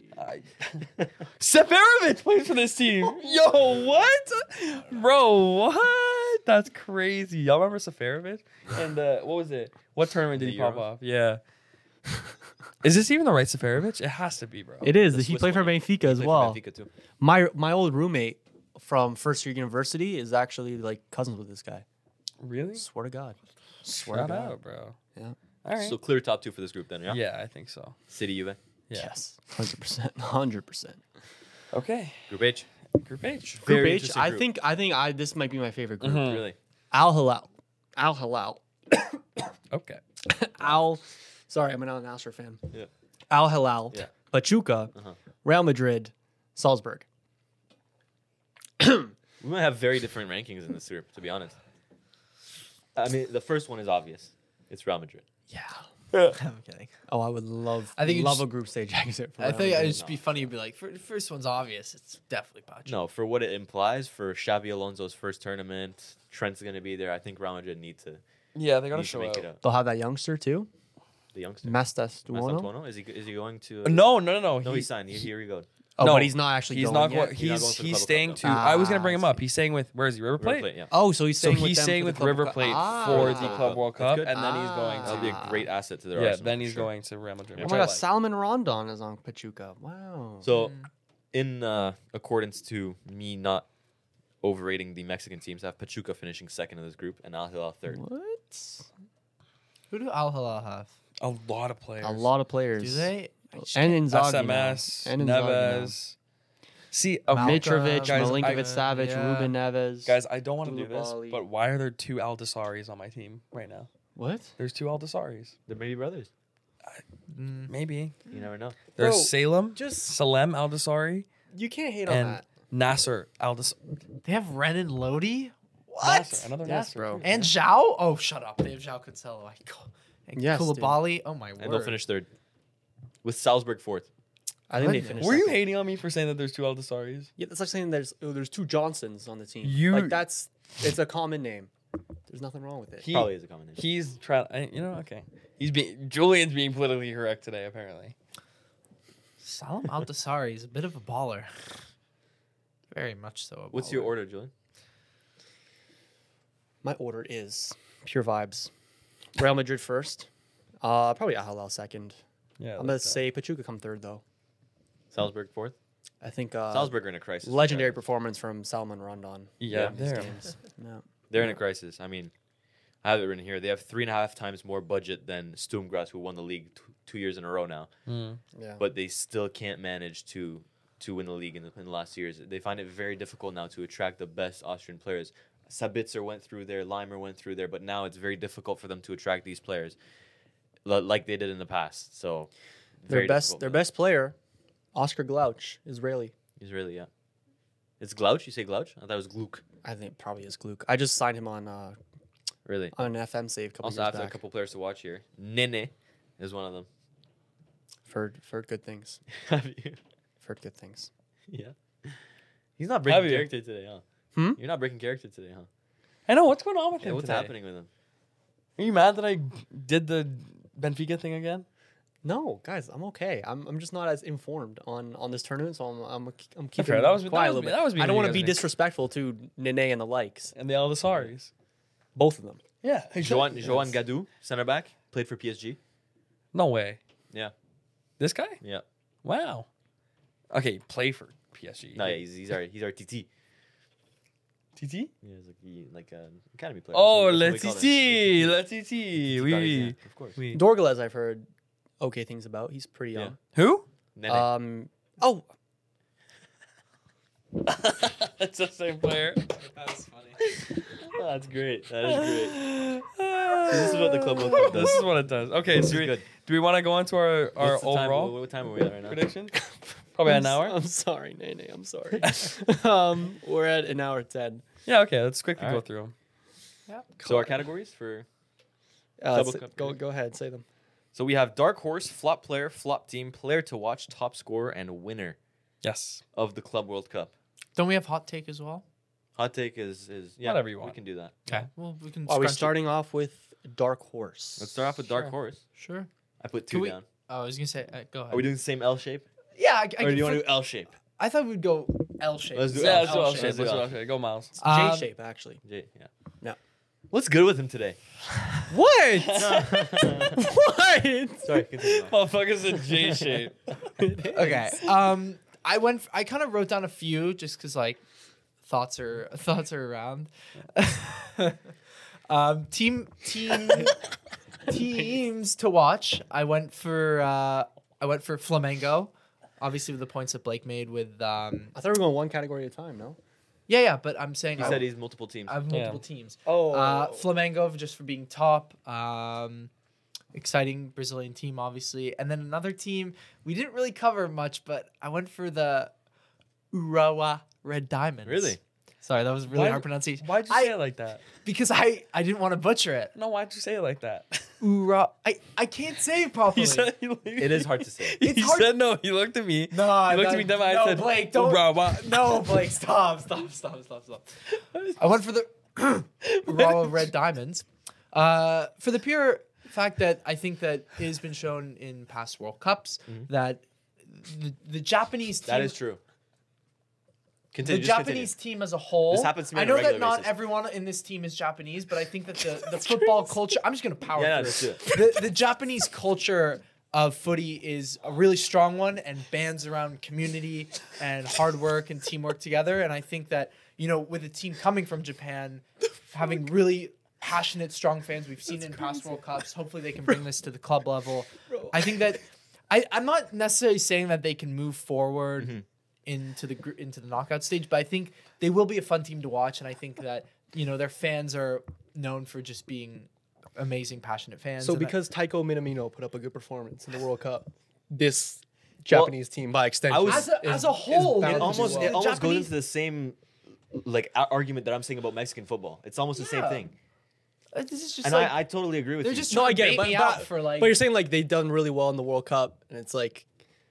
Seferovic plays for this team. Yo, what? Bro, what? That's crazy. Y'all remember Seferovic? And what was it? What tournament did The he pop Euros? off? Yeah. Is this even the right Seferovic? It has to be, bro. It is. The He Swiss played for one, yeah. Benfica as Played for well. Benfica too. My old roommate from first year university is actually like cousins with this guy. Really? Swear to God. Swear Shout to God. out, bro. Yeah. All right. So clear top two for this group then, yeah? yeah, I think so. City, Juve. Yeah. Yes. 100%. 100%. Okay. Group H. Group H. Group Very H, interesting I group. think this might be my favorite group. Mhm. Really? Al Hilal. Al Hilal. Okay. Sorry, I'm an Al Nasser fan. Yeah. Al Hilal, Yeah. Pachuca, Uh-huh. Real Madrid, Salzburg. We might have very different rankings in this group, to be honest. I mean, the first one is obvious. It's Real Madrid. Yeah. I'm kidding. Oh, I would love. I think you love just- a group stage exit. For I Real think Madrid. it'd just be funny. You'd be like, the first one's obvious. It's definitely Pacho. No, for what it implies for Xabi Alonso's first tournament, Trent's going to be there. I think Real Madrid need to Yeah, they gotta need to show make out. it up. They'll have that youngster too, The youngster. Mastastuono. Mastantuono? Is he going to? No. No, he He, signed. Here we go. Oh, No, but he's not actually He's going not. yet? He's not going He's to the Club staying World to. Cup. I was gonna bring I him up. see. He's staying with. Where is he? River Plate. River Plate, yeah. Oh, so he's So staying he's with them staying for with the Club River World Plate Cup. for the Ah. Club World That's Cup, good. and then he's going That'll be a to. great asset to their Yeah, arsenal. then he's for sure. going to Real Madrid. Oh which my I God, like. Salomon Rondon is on Pachuca. Wow. So, in accordance to me not overrating the Mexican teams, I have Pachuca finishing second in this group and Al Hilal third. What? Who do Al Hilal have? A lot of players. A lot of players. Do they? And Inzaghi now. SMS, And Inzaghi now. Neves. See, okay, Malcolm, Mitrovic, guys, Milinkovic-Savic, yeah. Ruben Neves. guys, I don't want to do this, Koulibaly. but why are there 2 Aldasaris on my team right now? What? There's 2 Aldasaris. They're maybe brothers. Mm. Maybe. You never know. There's Bro, Salem, just- Salem Aldasari, You can't hate on and that. Nasser Aldasari. They have Renan Lodi. What? Nasser, another Yes, Nasser. bro. And Zhao? Oh, shut up. They have Zhao Cancelo. And Yes, dude. Koulibaly. Oh my word. And they'll finish third. With Salzburg fourth. I think they Goodness. finished. Were you second. hating on me for saying that there's 2 Aldasaris? Yeah, that's like saying there's 2 Johnsons on the team. You- Like it's a common name. There's nothing wrong with it. He- Probably is a common name. He's trying. Okay. Julian's being politically correct today, apparently. Salam Al-Dasari is a bit of a baller. Very much so. What's your order, Julian? My order is pure vibes. Real Madrid first. Probably Al Hilal second. Yeah. I'm gonna say Pachuca come third though. Salzburg fourth? I think Salzburg are in a crisis. legendary performance from Salman Rondon. Yeah, in these there. games. Yeah. They're in a crisis. I mean, I have it written here. They have 3.5 times more budget than Sturm Graz, who won the league 2 years in a row now. Yeah. But they still can't manage to win the league in the last years. They find it very difficult now to attract the best Austrian players. Sabitzer went through there, Leimer went through there, but now it's very difficult for them to attract these players like they did in the past. So their best player, Oscar Glauch, Israeli. Israeli, yeah. It's Glauch? You say Glauch? I thought it was Gluck. I think probably is Gluck. I just signed him on Really? an FM save a couple Also, I years have a back. couple players to watch here. Nene is one of them. For good things. Have you? For good things. Yeah. He's not breaking Have you? character today, huh? Hmm? You're not breaking character today, huh? I know. What's going on with Yeah, him what's today? happening with him? Are you mad that I did the Benfica thing again? No, guys, I'm okay. I'm just not as informed on this tournament, so I'm keeping fair. That was- quiet that a was little me- bit. that was me I don't when want you to be guys made- disrespectful to Nene and the likes. And the Aldasaris. Both of them. Yeah. Joan Gadou, center back, played for PSG. No way. Yeah. This guy? Yeah. Wow. Okay, play for PSG. No, yeah, he's our TT. TT? Yeah, he's like an academy player. Oh, That's what Le we call them. TT. Le TT. TT Oui, Parisien, oui. of course. Oui. Dorgales, I've heard okay things about. He's pretty young. Who? Nene. Oh, That's the same player. That's funny. Oh, that's great. That is great. This is what the Club World Cup does. This is what it does. Okay, This so is good. do we want to go into our What's the time? overall What time are we at right now? prediction? Probably an hour. I'm sorry, Nene. I'm sorry. We're at an hour 10. Yeah, okay, let's quickly All go right. through them. So our categories for Double Double cup. go ahead, say them. so we have dark horse, flop player, flop team, player to watch, top scorer, and winner Yes. of the Club World Cup. Don't we have hot take as well? Hot take is yeah, Whatever you We want. can do that. Okay. Well, we can. Are we scrunch it. starting off with Dark Horse? Let's start off with dark Sure. horse. Sure. I put Can 2 we- down. Oh, I was gonna say. Go ahead. Are we doing the same L shape, Yeah. or do you want to do L shape? I thought we'd go L shape. Let's do Yeah, L let's do shape. L shape. Let's do Let's do L L shape. Go, Miles. Um, J-shape, actually. J, yeah. No. What's good with him today? What? What? Sorry, continue. Motherfucker's a J shape. Okay. I kind of wrote down a few just because like thoughts are around. Teams to watch. I went for Flamengo, obviously with the points that Blake made with. I thought we were going one category at a time, no? Yeah, but I'm saying He said he's multiple teams. I have multiple teams. Oh. Flamengo just for being top. Exciting Brazilian team, obviously. And then another team we didn't really cover much, but I went for the Urawa Red Diamonds. Really? Sorry, that was really Why- hard pronunciation. Why'd you say it like that? Because I didn't want to butcher it. No, why'd you say it like that? I can't say it properly. He said It is hard to say. It's He hard- said no. He looked at me. No, He looked at me dumb. I said, Blake, don't. "Urawa." No, Blake, stop. I went for the Urawa Red Diamonds for the pure fact that I think that it has been shown in past World Cups that the Japanese team. That is true. The Continue. Japanese team as a whole. This happens to me I on a know that regular not basis. everyone in this team is Japanese, but I think that the football culture. I'm just gonna power Yeah, no, through let's it. The Japanese culture of footy is a really strong one and bands around community and hard work and teamwork together. And I think that, with a team coming from Japan, having really passionate, strong fans, we've seen it in past World Cups. Hopefully they can bring this to the club level. I think that I'm not necessarily saying that they can move forward into the knockout stage, but I think they will be a fun team to watch. And I think that, their fans are known for just being amazing, passionate fans. So And because Taiko Minamino put up a good performance in the World Cup, this Japanese team by extension, as a whole, bound it to do almost- well. It almost goes Japanese- into the same argument that I'm saying about Mexican football. It's almost the same Yeah. thing. This is just And like, I totally agree with they're you. just No, I trying to get it, bait but, me but, out for like. but you're saying like they've done really well in the World Cup, and it's like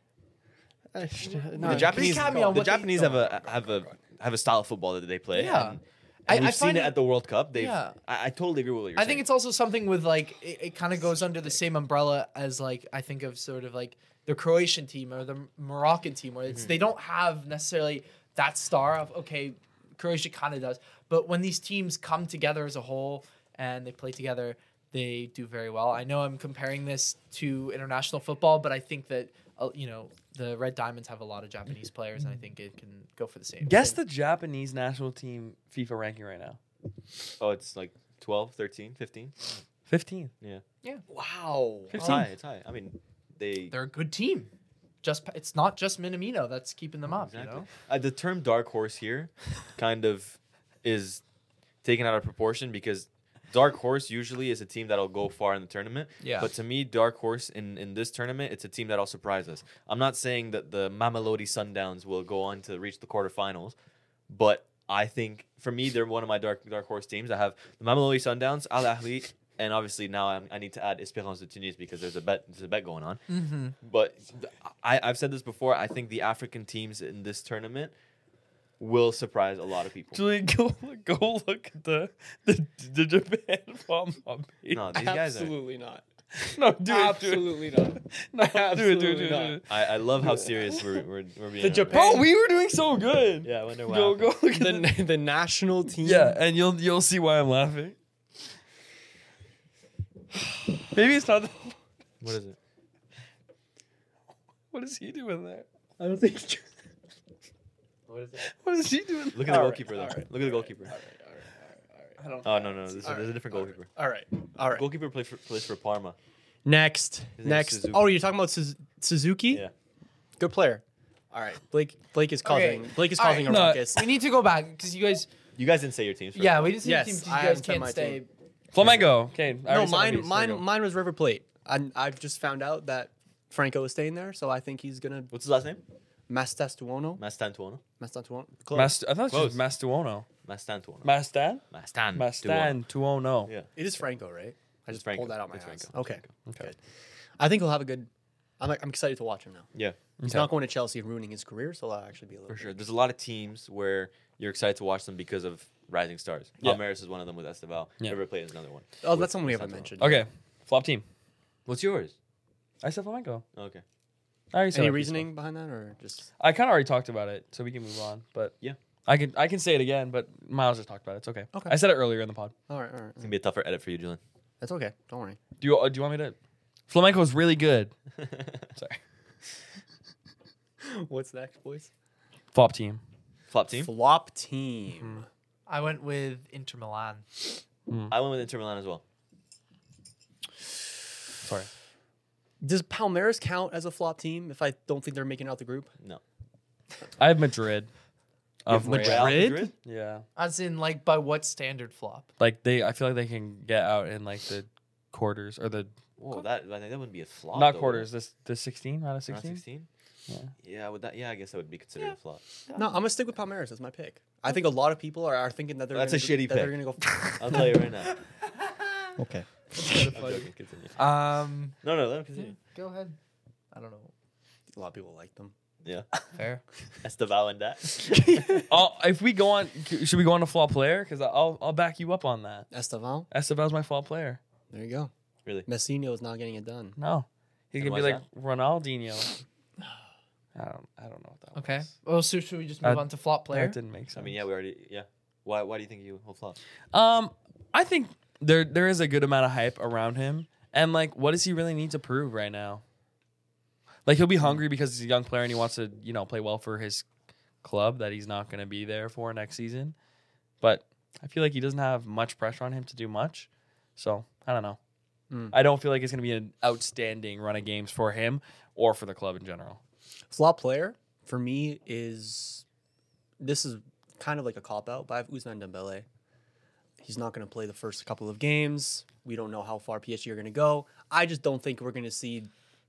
the Just Japanese, recap me on the what they- Japanese go have a style of football that they play. Yeah. and I we've seen find it it- at the World Cup. Yeah. I totally agree with what you're I saying. think it's also something with like it kind of goes under the same umbrella as like I think of sort of like the Croatian team or the Moroccan team where it's they don't have necessarily that star of Croatia kind of does, but when these teams come together as a whole and they play together, they do very well. I know I'm comparing this to international football, but I think that the Red Diamonds have a lot of Japanese players, and I think it can go for the same. Guess the Japanese national team FIFA ranking right now. Oh, it's like 12, 13, 15. 15. wow. It's high. It's high. I mean, They're a good team. It's not just Minamino that's keeping them up. Exactly. The term dark horse here kind of is taken out of proportion because dark horse usually is a team that'll go far in the tournament. Yeah. But to me, dark horse in this tournament, it's a team that'll surprise us. I'm not saying that the Mamelodi Sundowns will go on to reach the quarterfinals, but I think for me, they're one of my dark horse teams. I have the Mamelodi Sundowns, Al Ahly, and obviously now I need to add Espérance de Tunis because there's a bet going on. Mm-hmm. But I've said this before. I think the African teams in this tournament will surprise a lot of people. Julian, go look at the Japan farm. No, these guys are. Absolutely not. No, do it. Absolutely not. No, Absolutely not. I love how serious we're being. The Japan- Bro, we were doing so good. Yeah, I wonder why. Go look at The national team. Yeah, and you'll see why I'm laughing. Maybe it's not. What is it? What is he doing there? I don't think. What is it? What is he doing? Look at the goalkeeper though. Look at the goalkeeper. I don't. Oh no, there's a different goalkeeper. All right. Goalkeeper plays for Parma. Next. His name's Suzuki. Oh, you're talking about Suzuki? Yeah. Good player. All right. Blake is causing. Okay. Blake is All causing right. a No. ruckus. We need to go back because you guys. You guys didn't say your teams. First. Yeah, we just need Yes, teams 'cause I you guys haven't said can't my stay. team. Flamengo. Okay. I No, already said my piece. mine was River Plate. I've just found out that Franco is staying there, so I think he's gonna What's his last name? Mastantuono. Mastantuono. Mas- I thought it was Close. Mastuono. Mastantuono. Mastan Tuono. Yeah. It is Franco, right? I just Franco. pulled that out my It's ass. Franco. Okay. Okay. Good. I think he'll have a good. I'm excited to watch him now. Yeah, He's Okay. not going to Chelsea and ruining his career, so that'll actually be a little. for sure. bit. There's a lot of teams where you're excited to watch them because of rising stars. Yeah. Palmeiras is one of them with Esteval. Yeah. River Plate is another one. Oh, with that's someone we haven't Mastantuono. mentioned. Okay. Flop team. What's yours? I said Flamengo. Okay. I already said Any my piece. reasoning behind that, or just? I kind of already talked about it, so we can move on. But Yeah. I can say it again. But Miles just talked about it. It's okay. Okay. I said it earlier in the pod. All right. It's gonna be a tougher edit for you, Julian. That's okay. Don't worry. Do you want me to? Flamenco is really good. Sorry. What's next, boys? Flop team. Flop team. Flop team. I went with Inter Milan. I went with Inter Milan as well. Sorry. Does Palmeiras count as a flop team if I don't think they're making out the group? No. I have Madrid. Of Madrid? Real. Madrid? Yeah. As in, like, by what standard flop? Like I feel like they can get out in like the quarters or the Whoa, that wouldn't be a flop. not though, quarters. The 16 out of Round 16. 16. Yeah. Yeah, would that? Yeah, I guess that would be considered Yeah. a flop. No, I'm gonna stick with Palmeiras as my pick. I think a lot of people are thinking that they're. That's a gonna shitty that They're pick. gonna go. I'll tell you right now. Okay. I'm joking. Continue. No, let him continue. Go ahead. I don't know. A lot of people like them. Yeah. Fair. Esteval and that. If we go on, should we go on to flop player? Because I'll back you up on that. Esteval. Esteval's my flop player. There you go. Really? Messinho is not getting it done. No, he's And gonna be why's like Ronaldinho. I don't know what that Okay. was. Well, so should we just move That- on to flop player? That didn't make sense. I mean, yeah, we already. Yeah. Why do you think he'll flop? I think there is a good amount of hype around him, and like, what does he really need to prove right now? Like, he'll be hungry because he's a young player and he wants to, play well for his club that he's not going to be there for next season. But I feel like he doesn't have much pressure on him to do much, so I don't know. I don't feel like it's going to be an outstanding run of games for him or for the club in general. Flop player for me this is kind of like a cop out, but I have Ousmane Dembele. He's not going to play the first couple of games. We don't know how far PSG are going to go. I just don't think we're going to see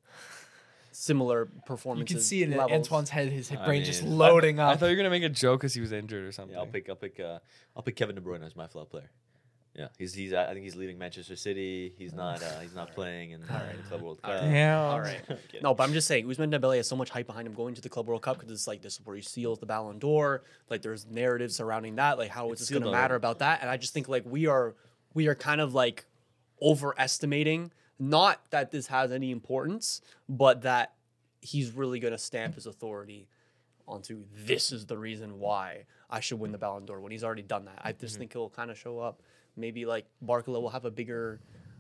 similar You performances. can see it in levels. Antoine's head, his I brain just mean, loading I up. thought you were going to make a joke because he was injured or something. Yeah, I'll pick Kevin De Bruyne as my flop player. Yeah, he's I think he's leaving Manchester City. He's not playing in the Club World Cup. Damn. All right. I'm kidding. No, but I'm just saying, Ousmane Dembele has so much hype behind him going to the Club World Cup because it's like this is where he seals the Ballon d'Or. Like there's narratives surrounding that. Like how is this going to sealed matter already. about that? And I just think like we are kind of like overestimating. Not that this has any importance, but that he's really going to stamp his authority onto this is the reason why I should win the Ballon d'Or when he's already done that. I just think he'll kind of show up. Maybe like Barcola will have a bigger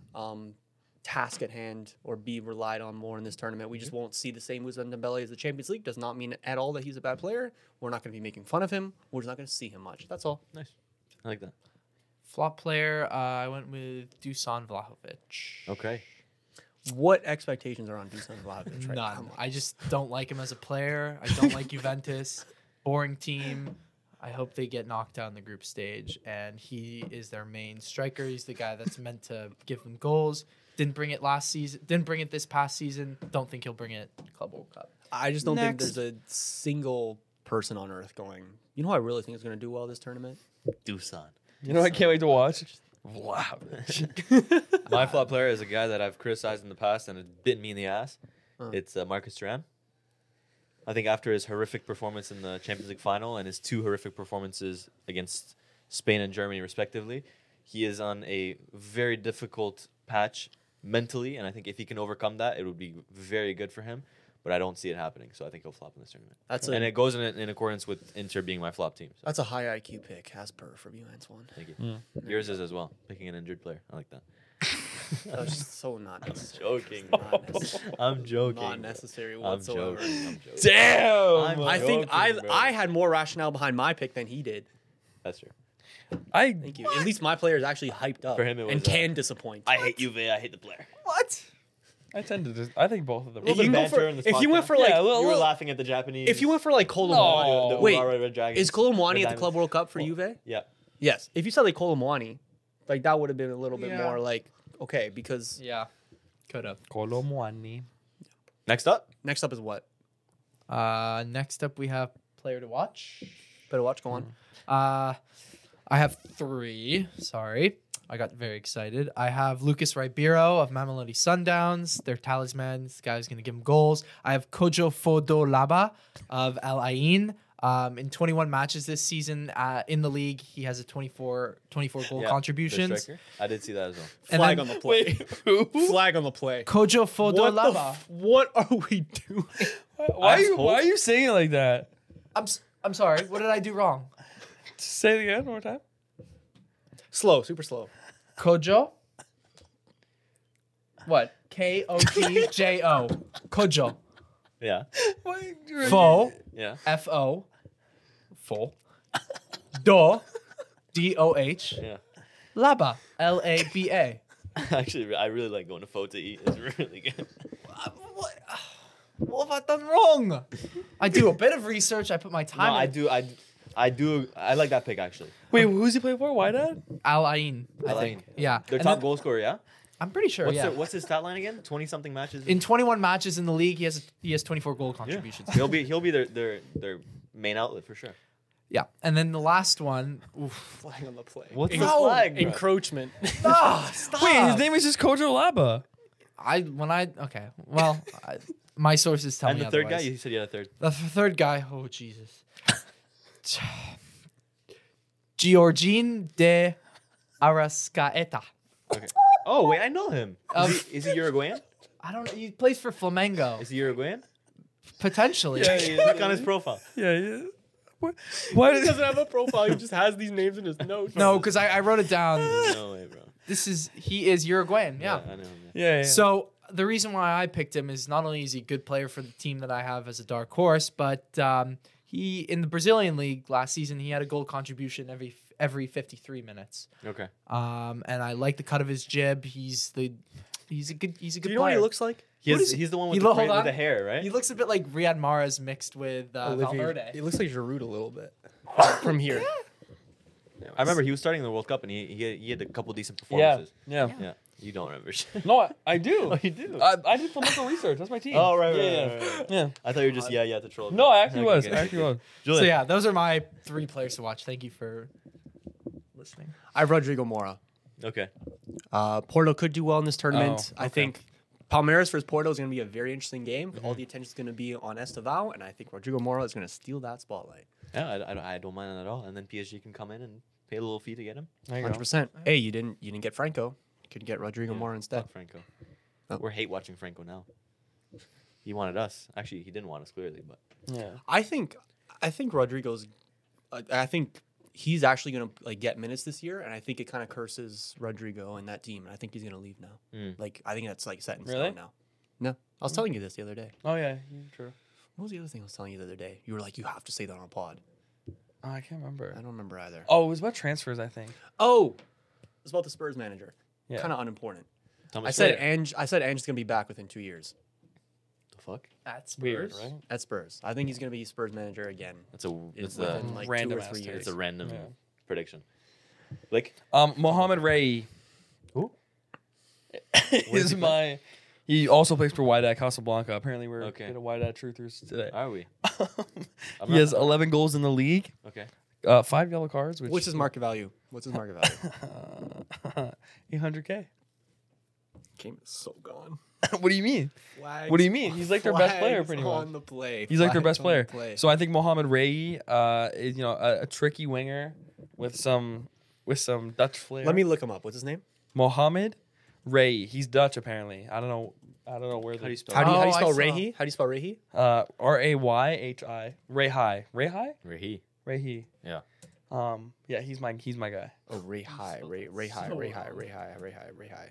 task at hand or be relied on more in this tournament. We just won't see the same Ousmane Dembele as the Champions League. Does not mean at all that he's a bad player. We're not going to be making fun of him. We're just not going to see him much. That's all. Nice. I like that. Flop player, I went with Dusan Vlahovic. Okay. What expectations are on Dusan Vlahovic right now? None. I just don't like him as a player. I don't like Juventus. Boring team. I hope they get knocked out in the group stage. And he is their main striker. He's the guy that's meant to give them goals. Didn't bring it last season. Didn't bring it this past season. Don't think he'll bring it Club World Cup. I just don't think Next. there's a single person on earth going, you know who I really think is going to do well this tournament? Dusan. You know, I can't wait to watch. Wow. My flop player is a guy that I've criticized in the past and it bit me in the ass. It's Marcus Thuram. I think after his horrific performance in the Champions League final and his two horrific performances against Spain and Germany, respectively, he is on a very difficult patch mentally. And I think if he can overcome that, it would be very good for him. But I don't see it happening. So I think he'll flop in this tournament. And it goes in accordance with Inter being my flop team. So That's a high IQ pick, as per from you, Antoine. thank you. Yours is as well. Picking an injured player. I like that. That was just so not necessary. Joking. Not necessary. I'm joking. Not necessary I'm whatsoever. joking. I'm joking. Damn. I think joking, bro. I had more rationale behind my pick than he did. That's true. Thank you. At least my player is actually hyped up For him, it and was, can disappoint. I hate Juve. I hate the player. What? I tend to I think both of them. If you go for- if you went for like, you were laughing at the Japanese. if you went for like Colomwani, No. wait, Red Dragons, is Colomwani Red at the Club Diamonds. World Cup for Juve? Yeah. Yes. If you said like Colomwani, like that would have been a little bit Yeah. more like okay because Yeah. Could have. Colomwani. Next up, next up is what? Next up, we have player to watch. Better watch. Go on. I have 3. Sorry. I got very excited. I have Lucas Ribeiro of Mamelodi Sundowns. Their talisman. This guy's going to give him goals. I have Kojo Fodolaba of Al Ain. In 21 matches this season in the league, he has a 24 goal yeah, contributions. the striker. I did see that as well. And Flag then on the play. Who? Flag on the play. Kojo What, the Fodolaba. what are we doing? Why are you saying it like that? I'm sorry. What did I do wrong? Say it again one more time. Slow, super slow. Kojo. What? Kojo. Kojo. Yeah. Fo. Yeah. Fo. Fo. Do. Doh. Yeah. Laba. Laba. Actually, I really like going to Pho to eat. It's really good. What have I done wrong? I do a bit of research. I put my No, time. I do. I like that pick actually. Wait, who's he playing for? Why dad? Al Ain. I Al think. Ain. Yeah. Their And top then- goal scorer. Yeah. I'm pretty sure. Yeah. What's his stat line again? 20-something matches. In 21 matches in the league, he has 24 goal contributions. He'll be their main outlet for sure. Yeah. And then the last one. Oof. Flag on the play. What's the No. flag? bro? Encroachment. Stop. Wait, his name is just Kojo Laba. Okay. Well, my sources tell And me the third guy, otherwise. you said you had a third. The third guy, oh Jesus. Georgine de Arrascaeta. Okay. Oh wait, I know him. Um, Is he Uruguayan? I don't know. He plays for Flamengo. Is he Uruguayan? Potentially. Click on his profile. Yeah. Why He doesn't have a profile. He just has these names in his notes. No, because I wrote it down. No way, bro. He is Uruguayan. Yeah. I know. Yeah. So the reason why I picked him is not only is he a good player for the team that I have as a dark horse, but he in the Brazilian league last season he had a goal contribution every 53 minutes. Okay. And I like the cut of his jib. He's a good Do you player. know what he looks like? He's the one with hold with on. the hair, right? He looks a bit like Riyad Mahrez mixed with Valverde. He looks like Giroud a little bit from here. I remember he was starting the World Cup and he had a couple decent performances. Yeah. Yeah. You don't remember shit. No, I do. Oh, you do? I did fundamental research. That's my team. Oh, right. Yeah. I thought you were just to troll. No, I actually Okay, was. okay. I actually was. So Julian. yeah, those are my 3 players to watch. Thank you for listening. I have Rodrigo Mora. Okay. Porto could do well in this tournament. Oh, I okay. think Palmeiras versus Porto is going to be a very interesting game. All the attention is going to be on Estevao, and I think Rodrigo Mora is going to steal that spotlight. Yeah, I don't mind that at all. And then PSG can come in and pay a little fee to get him. There you go. 100%. Hey, you didn't get Franco. You could get Rodrigo Mora instead. Fuck Franco. Oh. We're hate watching Franco now. He wanted us. Actually, he didn't want us clearly, but Yeah. I think Rodrigo's. I think he's actually going to get minutes this year, and I think it kind of curses Rodrigo and that team. And I think he's going to leave now. I think that's set in Really? stone now. No, I was telling you this the other day. Oh yeah. True. What was the other thing I was telling you the other day? You were like, you have to say that on a pod. Oh, I can't remember. I don't remember either. Oh, it was about transfers, I think. Oh, it's about the Spurs manager. Yeah. Kind of unimportant. Thomas I said Franco. Ange is going to be back within 2 years The fuck? That's Weird, right? at Spurs. I think he's going to be Spurs manager again. That's a Within like random 2 or 3 ass years. it's a random Yeah. prediction. Like Mohamed Ray who? is my. He also plays for Wydad Casablanca. Apparently, we're Okay. good at Wydad truthers today. Are we? He has 11 goals in the league, Okay. 5 yellow cards. Which What's his market value? 800K. Game is so gone. What do you mean? What do you mean? He's like their best player, pretty much. On the play. He's like their Flags best on player. the play. So I think Mohamed Ray is a tricky winger with some Dutch flair. Let me look him up. What's his name? Mohamed Ray. He's Dutch apparently. I don't know where How do you spell How do you Oh, I spell saw. Rahi? How do you spell Rahi? Rayhi. Rayhi. Rahi. Rayhi. Yeah. Yeah, he's my guy. Oh, Rahi. Rahi.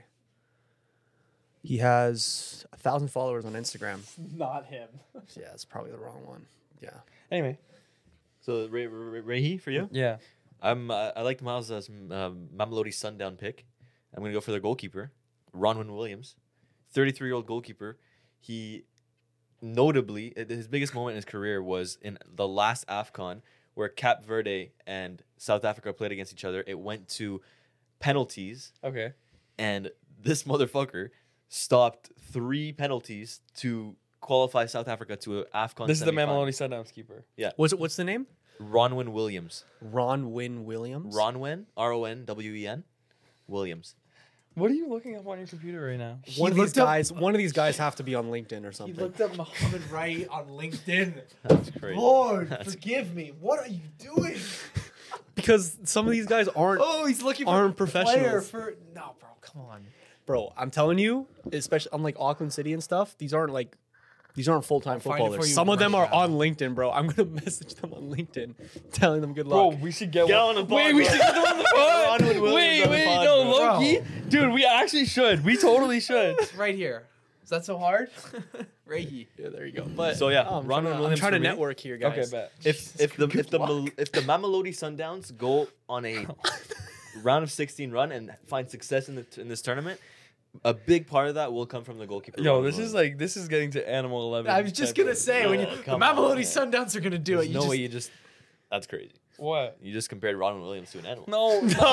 He has 1,000 followers on Instagram. Not him. Yeah, it's probably the wrong one. Yeah. Anyway, So Rahi for you? yeah. I liked Miles' Mamelodi Sundown pick. I'm gonna go for their goalkeeper, Ronwin Williams, 33-year-old goalkeeper. He notably his biggest moment in his career was in the last AFCON where Cape Verde and South Africa played against each other. It went to penalties, Okay. and this motherfucker stopped 3 penalties to qualify South Africa to an AFCON. This is the semifinal. Mamelodi Sundowns keeper. What's the name? Ronwin Williams. Ronwin Williams. Ronwin, Ronwen Williams. What are you looking up on your computer right now? One of He these looked up- guys. One of these guys have to be on LinkedIn or He something. looked up Mohamed Ray on LinkedIn. That's crazy. Lord, That's- forgive me. What are you doing? Because some of these guys aren't. Oh, he's looking for Aren't a player professionals. for. No, bro, come on. Bro, I'm telling you, especially unlike Auckland City and stuff, these aren't full-time I'll find it for footballers. you Some of them right are now. on LinkedIn, bro. I'm gonna message them on LinkedIn, telling them good Bro, luck. we should get on the pod, Wait, we bro. should get them on the pod. Ronwin Williams Wait, on the wait, pod, no, bro. low key, dude. We actually should. We totally should. It's right here. Is that so hard? Rahi. Yeah, there you go. But So, yeah, I'm Ronwin trying to- Williams I'm trying for to me. network here, guys. Okay, bet. If the Mamelodi Sundowns go on a round of 16 run and find success in this tournament, a big part of that will come from the goalkeeper. Yo, Ronwin this is getting to Animal 11. I was just type gonna of- say when the come on, Mamelodi man. Sundowns are gonna do There's it. no way you just. That's crazy. What? You just compared Ronwin Williams to an animal. No, no,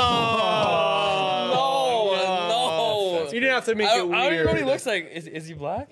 no. So you didn't have to make I it don't weird. even know what he looks like. Is he black?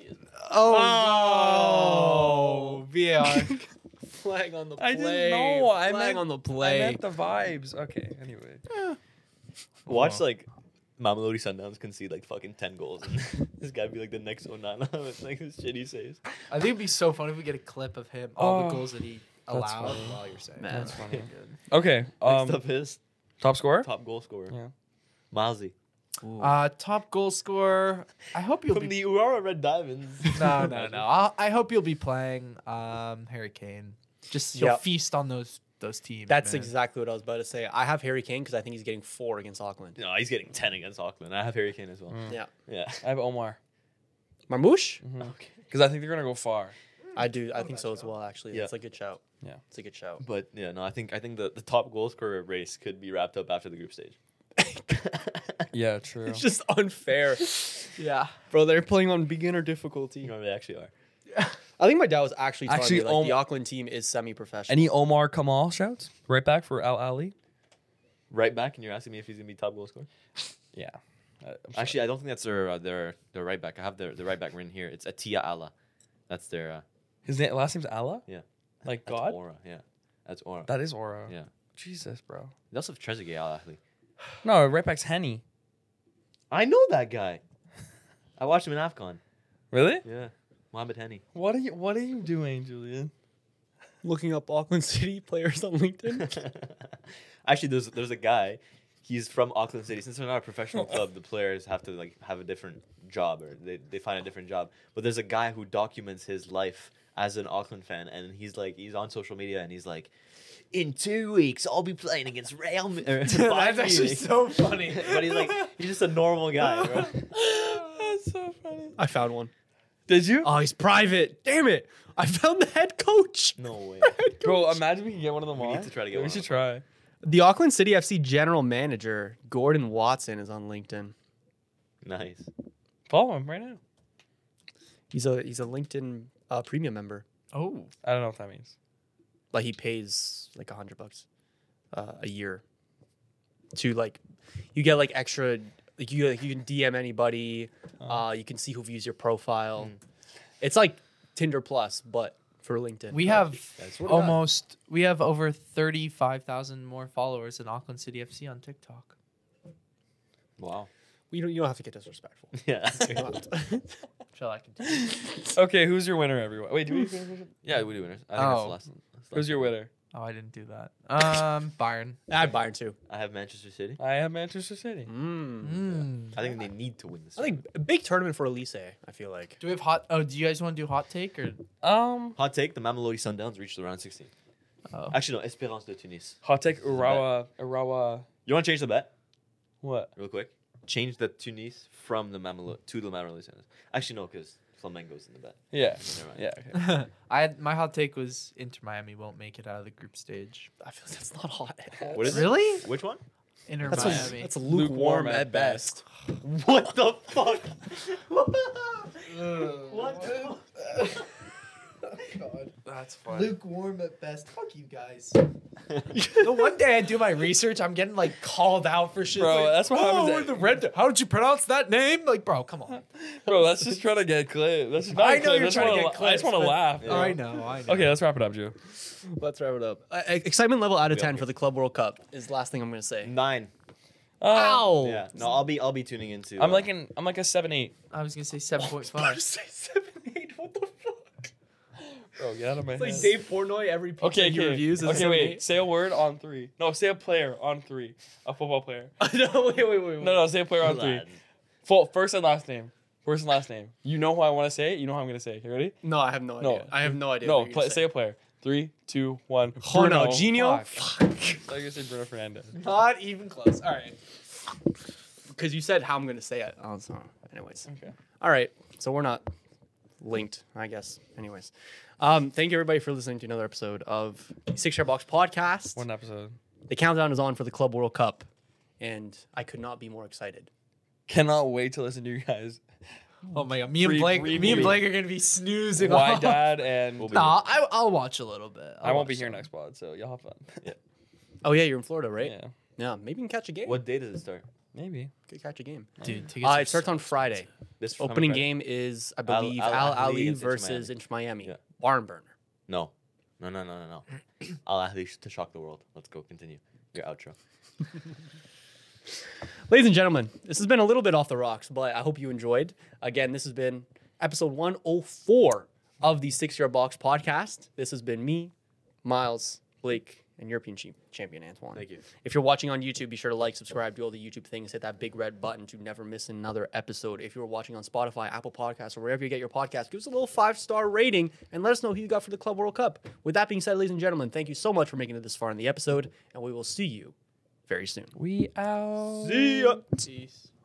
Oh, VAR. flag on the play. I didn't know. I Flag meant on the I play. meant the vibes. Okay. Anyway. Watch like Mamelodi Sundowns concede like fucking 10 goals, and this guy be like the next Onana with like this shit he says. I think it'd be so funny if we get a clip of him, all Oh, the goals that he that's allowed funny. while you're saying. Man, that. that's funny. Okay. Next up is Top scorer. top goal scorer. Yeah. Milesy. Top goal scorer. I hope you'll From be. the Aurora Red Diamonds. No. I hope you'll be playing Harry Kane. Just he'll Yep. feast on those teams. That's man. exactly what I was about to say. I have Harry Kane because I think he's getting 4 against Auckland. No, he's getting 10 against Auckland. I have Harry Kane as well. Yeah. Yeah. I have Omar Marmouche? Okay. because I think they're gonna go far. I do. I think so as well, actually. Yeah. It's a good shout. Yeah. It's a good shout. But yeah, no, I think the top goal scorer race could be wrapped up after the group stage. Yeah, true. It's just unfair. Yeah. Bro, they're playing on beginner difficulty. You know, they actually are. I think my dad was actually telling Actually, me like, the Auckland team is semi-professional. Any Omar Kamal shouts? Right back for Al Ali? Right back, and you're asking me if he's gonna be top goal scorer. Yeah. Actually, I don't think that's their right back. I have the right back written here. It's Atia Allah. That's their His last name's Allah? Yeah. Like that's God? Aura. Yeah, that's Aura. That is Aura. Yeah. Jesus, bro. They also have Trezeguet Al Ahly. No, right back's Henny. I know that guy. I watched him in Afcon. Really? Yeah, Mohamed Henny. What are you doing, Julian? Looking up Auckland City players on LinkedIn. Actually, there's a guy. He's from Auckland City. Since they're not a professional club, the players have to like have a different job, or they find a different job. But there's a guy who documents his life as an Auckland fan, and he's on social media, and he's like, in 2 weeks I'll be playing against Real Madrid. That's actually so funny. But he's just a normal guy, bro. That's so funny. I found one. Did you? Oh, he's private. Damn it. I found the head coach. No way. Bro, imagine we can get one of them We on. need to try to get We one should on. try. The Auckland City FC general manager, Gordon Watson, is on LinkedIn. Nice. Follow him right now. He's a LinkedIn premium member. Oh. I don't know what that means. Like he pays like $100 a year to like you get like extra like you can DM anybody. You can see who views your profile. It's like Tinder Plus, but for LinkedIn. We have That's we have over 35,000 more followers in Auckland City FC on TikTok. Wow. you don't have to get disrespectful. Yeah. You don't have to. Shall I continue? Okay, who's your winner, everyone? Wait, do we finish it? Yeah, we do winners. I think Oh. that's Who's your winner? Oh, I didn't do that. Bayern. I have Bayern too. I have Manchester City. I have Manchester City. I think they need to win this. I think a big tournament for Elise, I feel like. Do we have hot? Oh, do you guys want to do hot take or? Hot take: the Mamelodi Sundowns reached the round 16. Oh. Actually, no. Espérance de Tunis. Hot take Urawa. You want to change the bet What? real quick? Change the Tunis from the Mamelodi to the Mamelodi Sundowns. Actually, no, because Flamengo's in the bet. Yeah. Never mind. Yeah. Okay. My hot take was Inter Miami won't make it out of the group stage. I feel that's not hot. What is it? Really? Which one? Inter That's, Miami. that's lukewarm at best. What the fuck? What? God. That's fine. Lukewarm at best. Fuck you guys. The one day I do my research, I'm getting like called out for shit. Bro, like, that's what happens we're at- the red. How did you pronounce that name? Like, bro, come on. Bro, let's just try to get clip. That's just not I a know clip. you're That's trying to wanna get la- I clips, just want to but- laugh. Yeah. I know. Okay, let's wrap it up, Joe. Let's wrap it up. Excitement level out of 10 okay. for the Club World Cup is the last thing I'm going to say. 9. Ow! Yeah. No, I'll be tuning into. I'm like a 7-8. I was gonna say 7.5. Say 7-8. What the fuck? Bro, get out of my It's like head. Dave Portnoy every pizza Okay, he okay. reviews is Okay, 7-8. wait. Say a word on 3. No, say a player on 3. A football player. No, wait. No, say a player on 3. Lads. First and last name. First and last name. You know who I want to say it. You know how I'm gonna say it. You ready? No, I have no idea. No. I have no idea. No, what you're gonna say a player. 3, 2, 1. Ronaldinho? Fuck. I was gonna say Bruno Fernandes. Not even close. All right. Because you said how I'm going to say it. Oh, so, anyways. Okay. All right. So we're not linked, I guess. Anyways. Thank you, everybody, for listening to another episode of the Six Yard Box Podcast. One episode. The countdown is on for the Club World Cup, and I could not be more excited. Cannot wait to listen to you guys. Oh my god, me and Blake are gonna be snoozing. Why, off. Dad, and We'll be- Nah, I'll watch a little bit. I won't be here next pod, so y'all have fun. Oh, yeah, you're in Florida, right? Yeah, Yeah, maybe you can catch a game. What day does it start? maybe. Could catch a game. dude. Tickets are It starts on so Friday. This Opening Friday? game is, I Al- believe, Al Al Ahly Ali against Inter versus Inter Miami. Yeah. Barn burner. No. Al Ahly to shock the world. Let's go. Continue your outro. Ladies and gentlemen, this has been a little bit off the rocks, but I hope you enjoyed. Again, this has been episode 104 of the 6 Yard Box Podcast. This has been me, Miles, Blake, and European champion, Antoine. Thank you. If you're watching on YouTube, be sure to like, subscribe, do all the YouTube things, hit that big red button to never miss another episode. If you're watching on Spotify, Apple Podcasts, or wherever you get your podcast, give us a little 5-star rating and let us know who you got for the Club World Cup. With that being said, ladies and gentlemen, thank you so much for making it this far in the episode, and we will see you very soon. We out. See ya. Peace.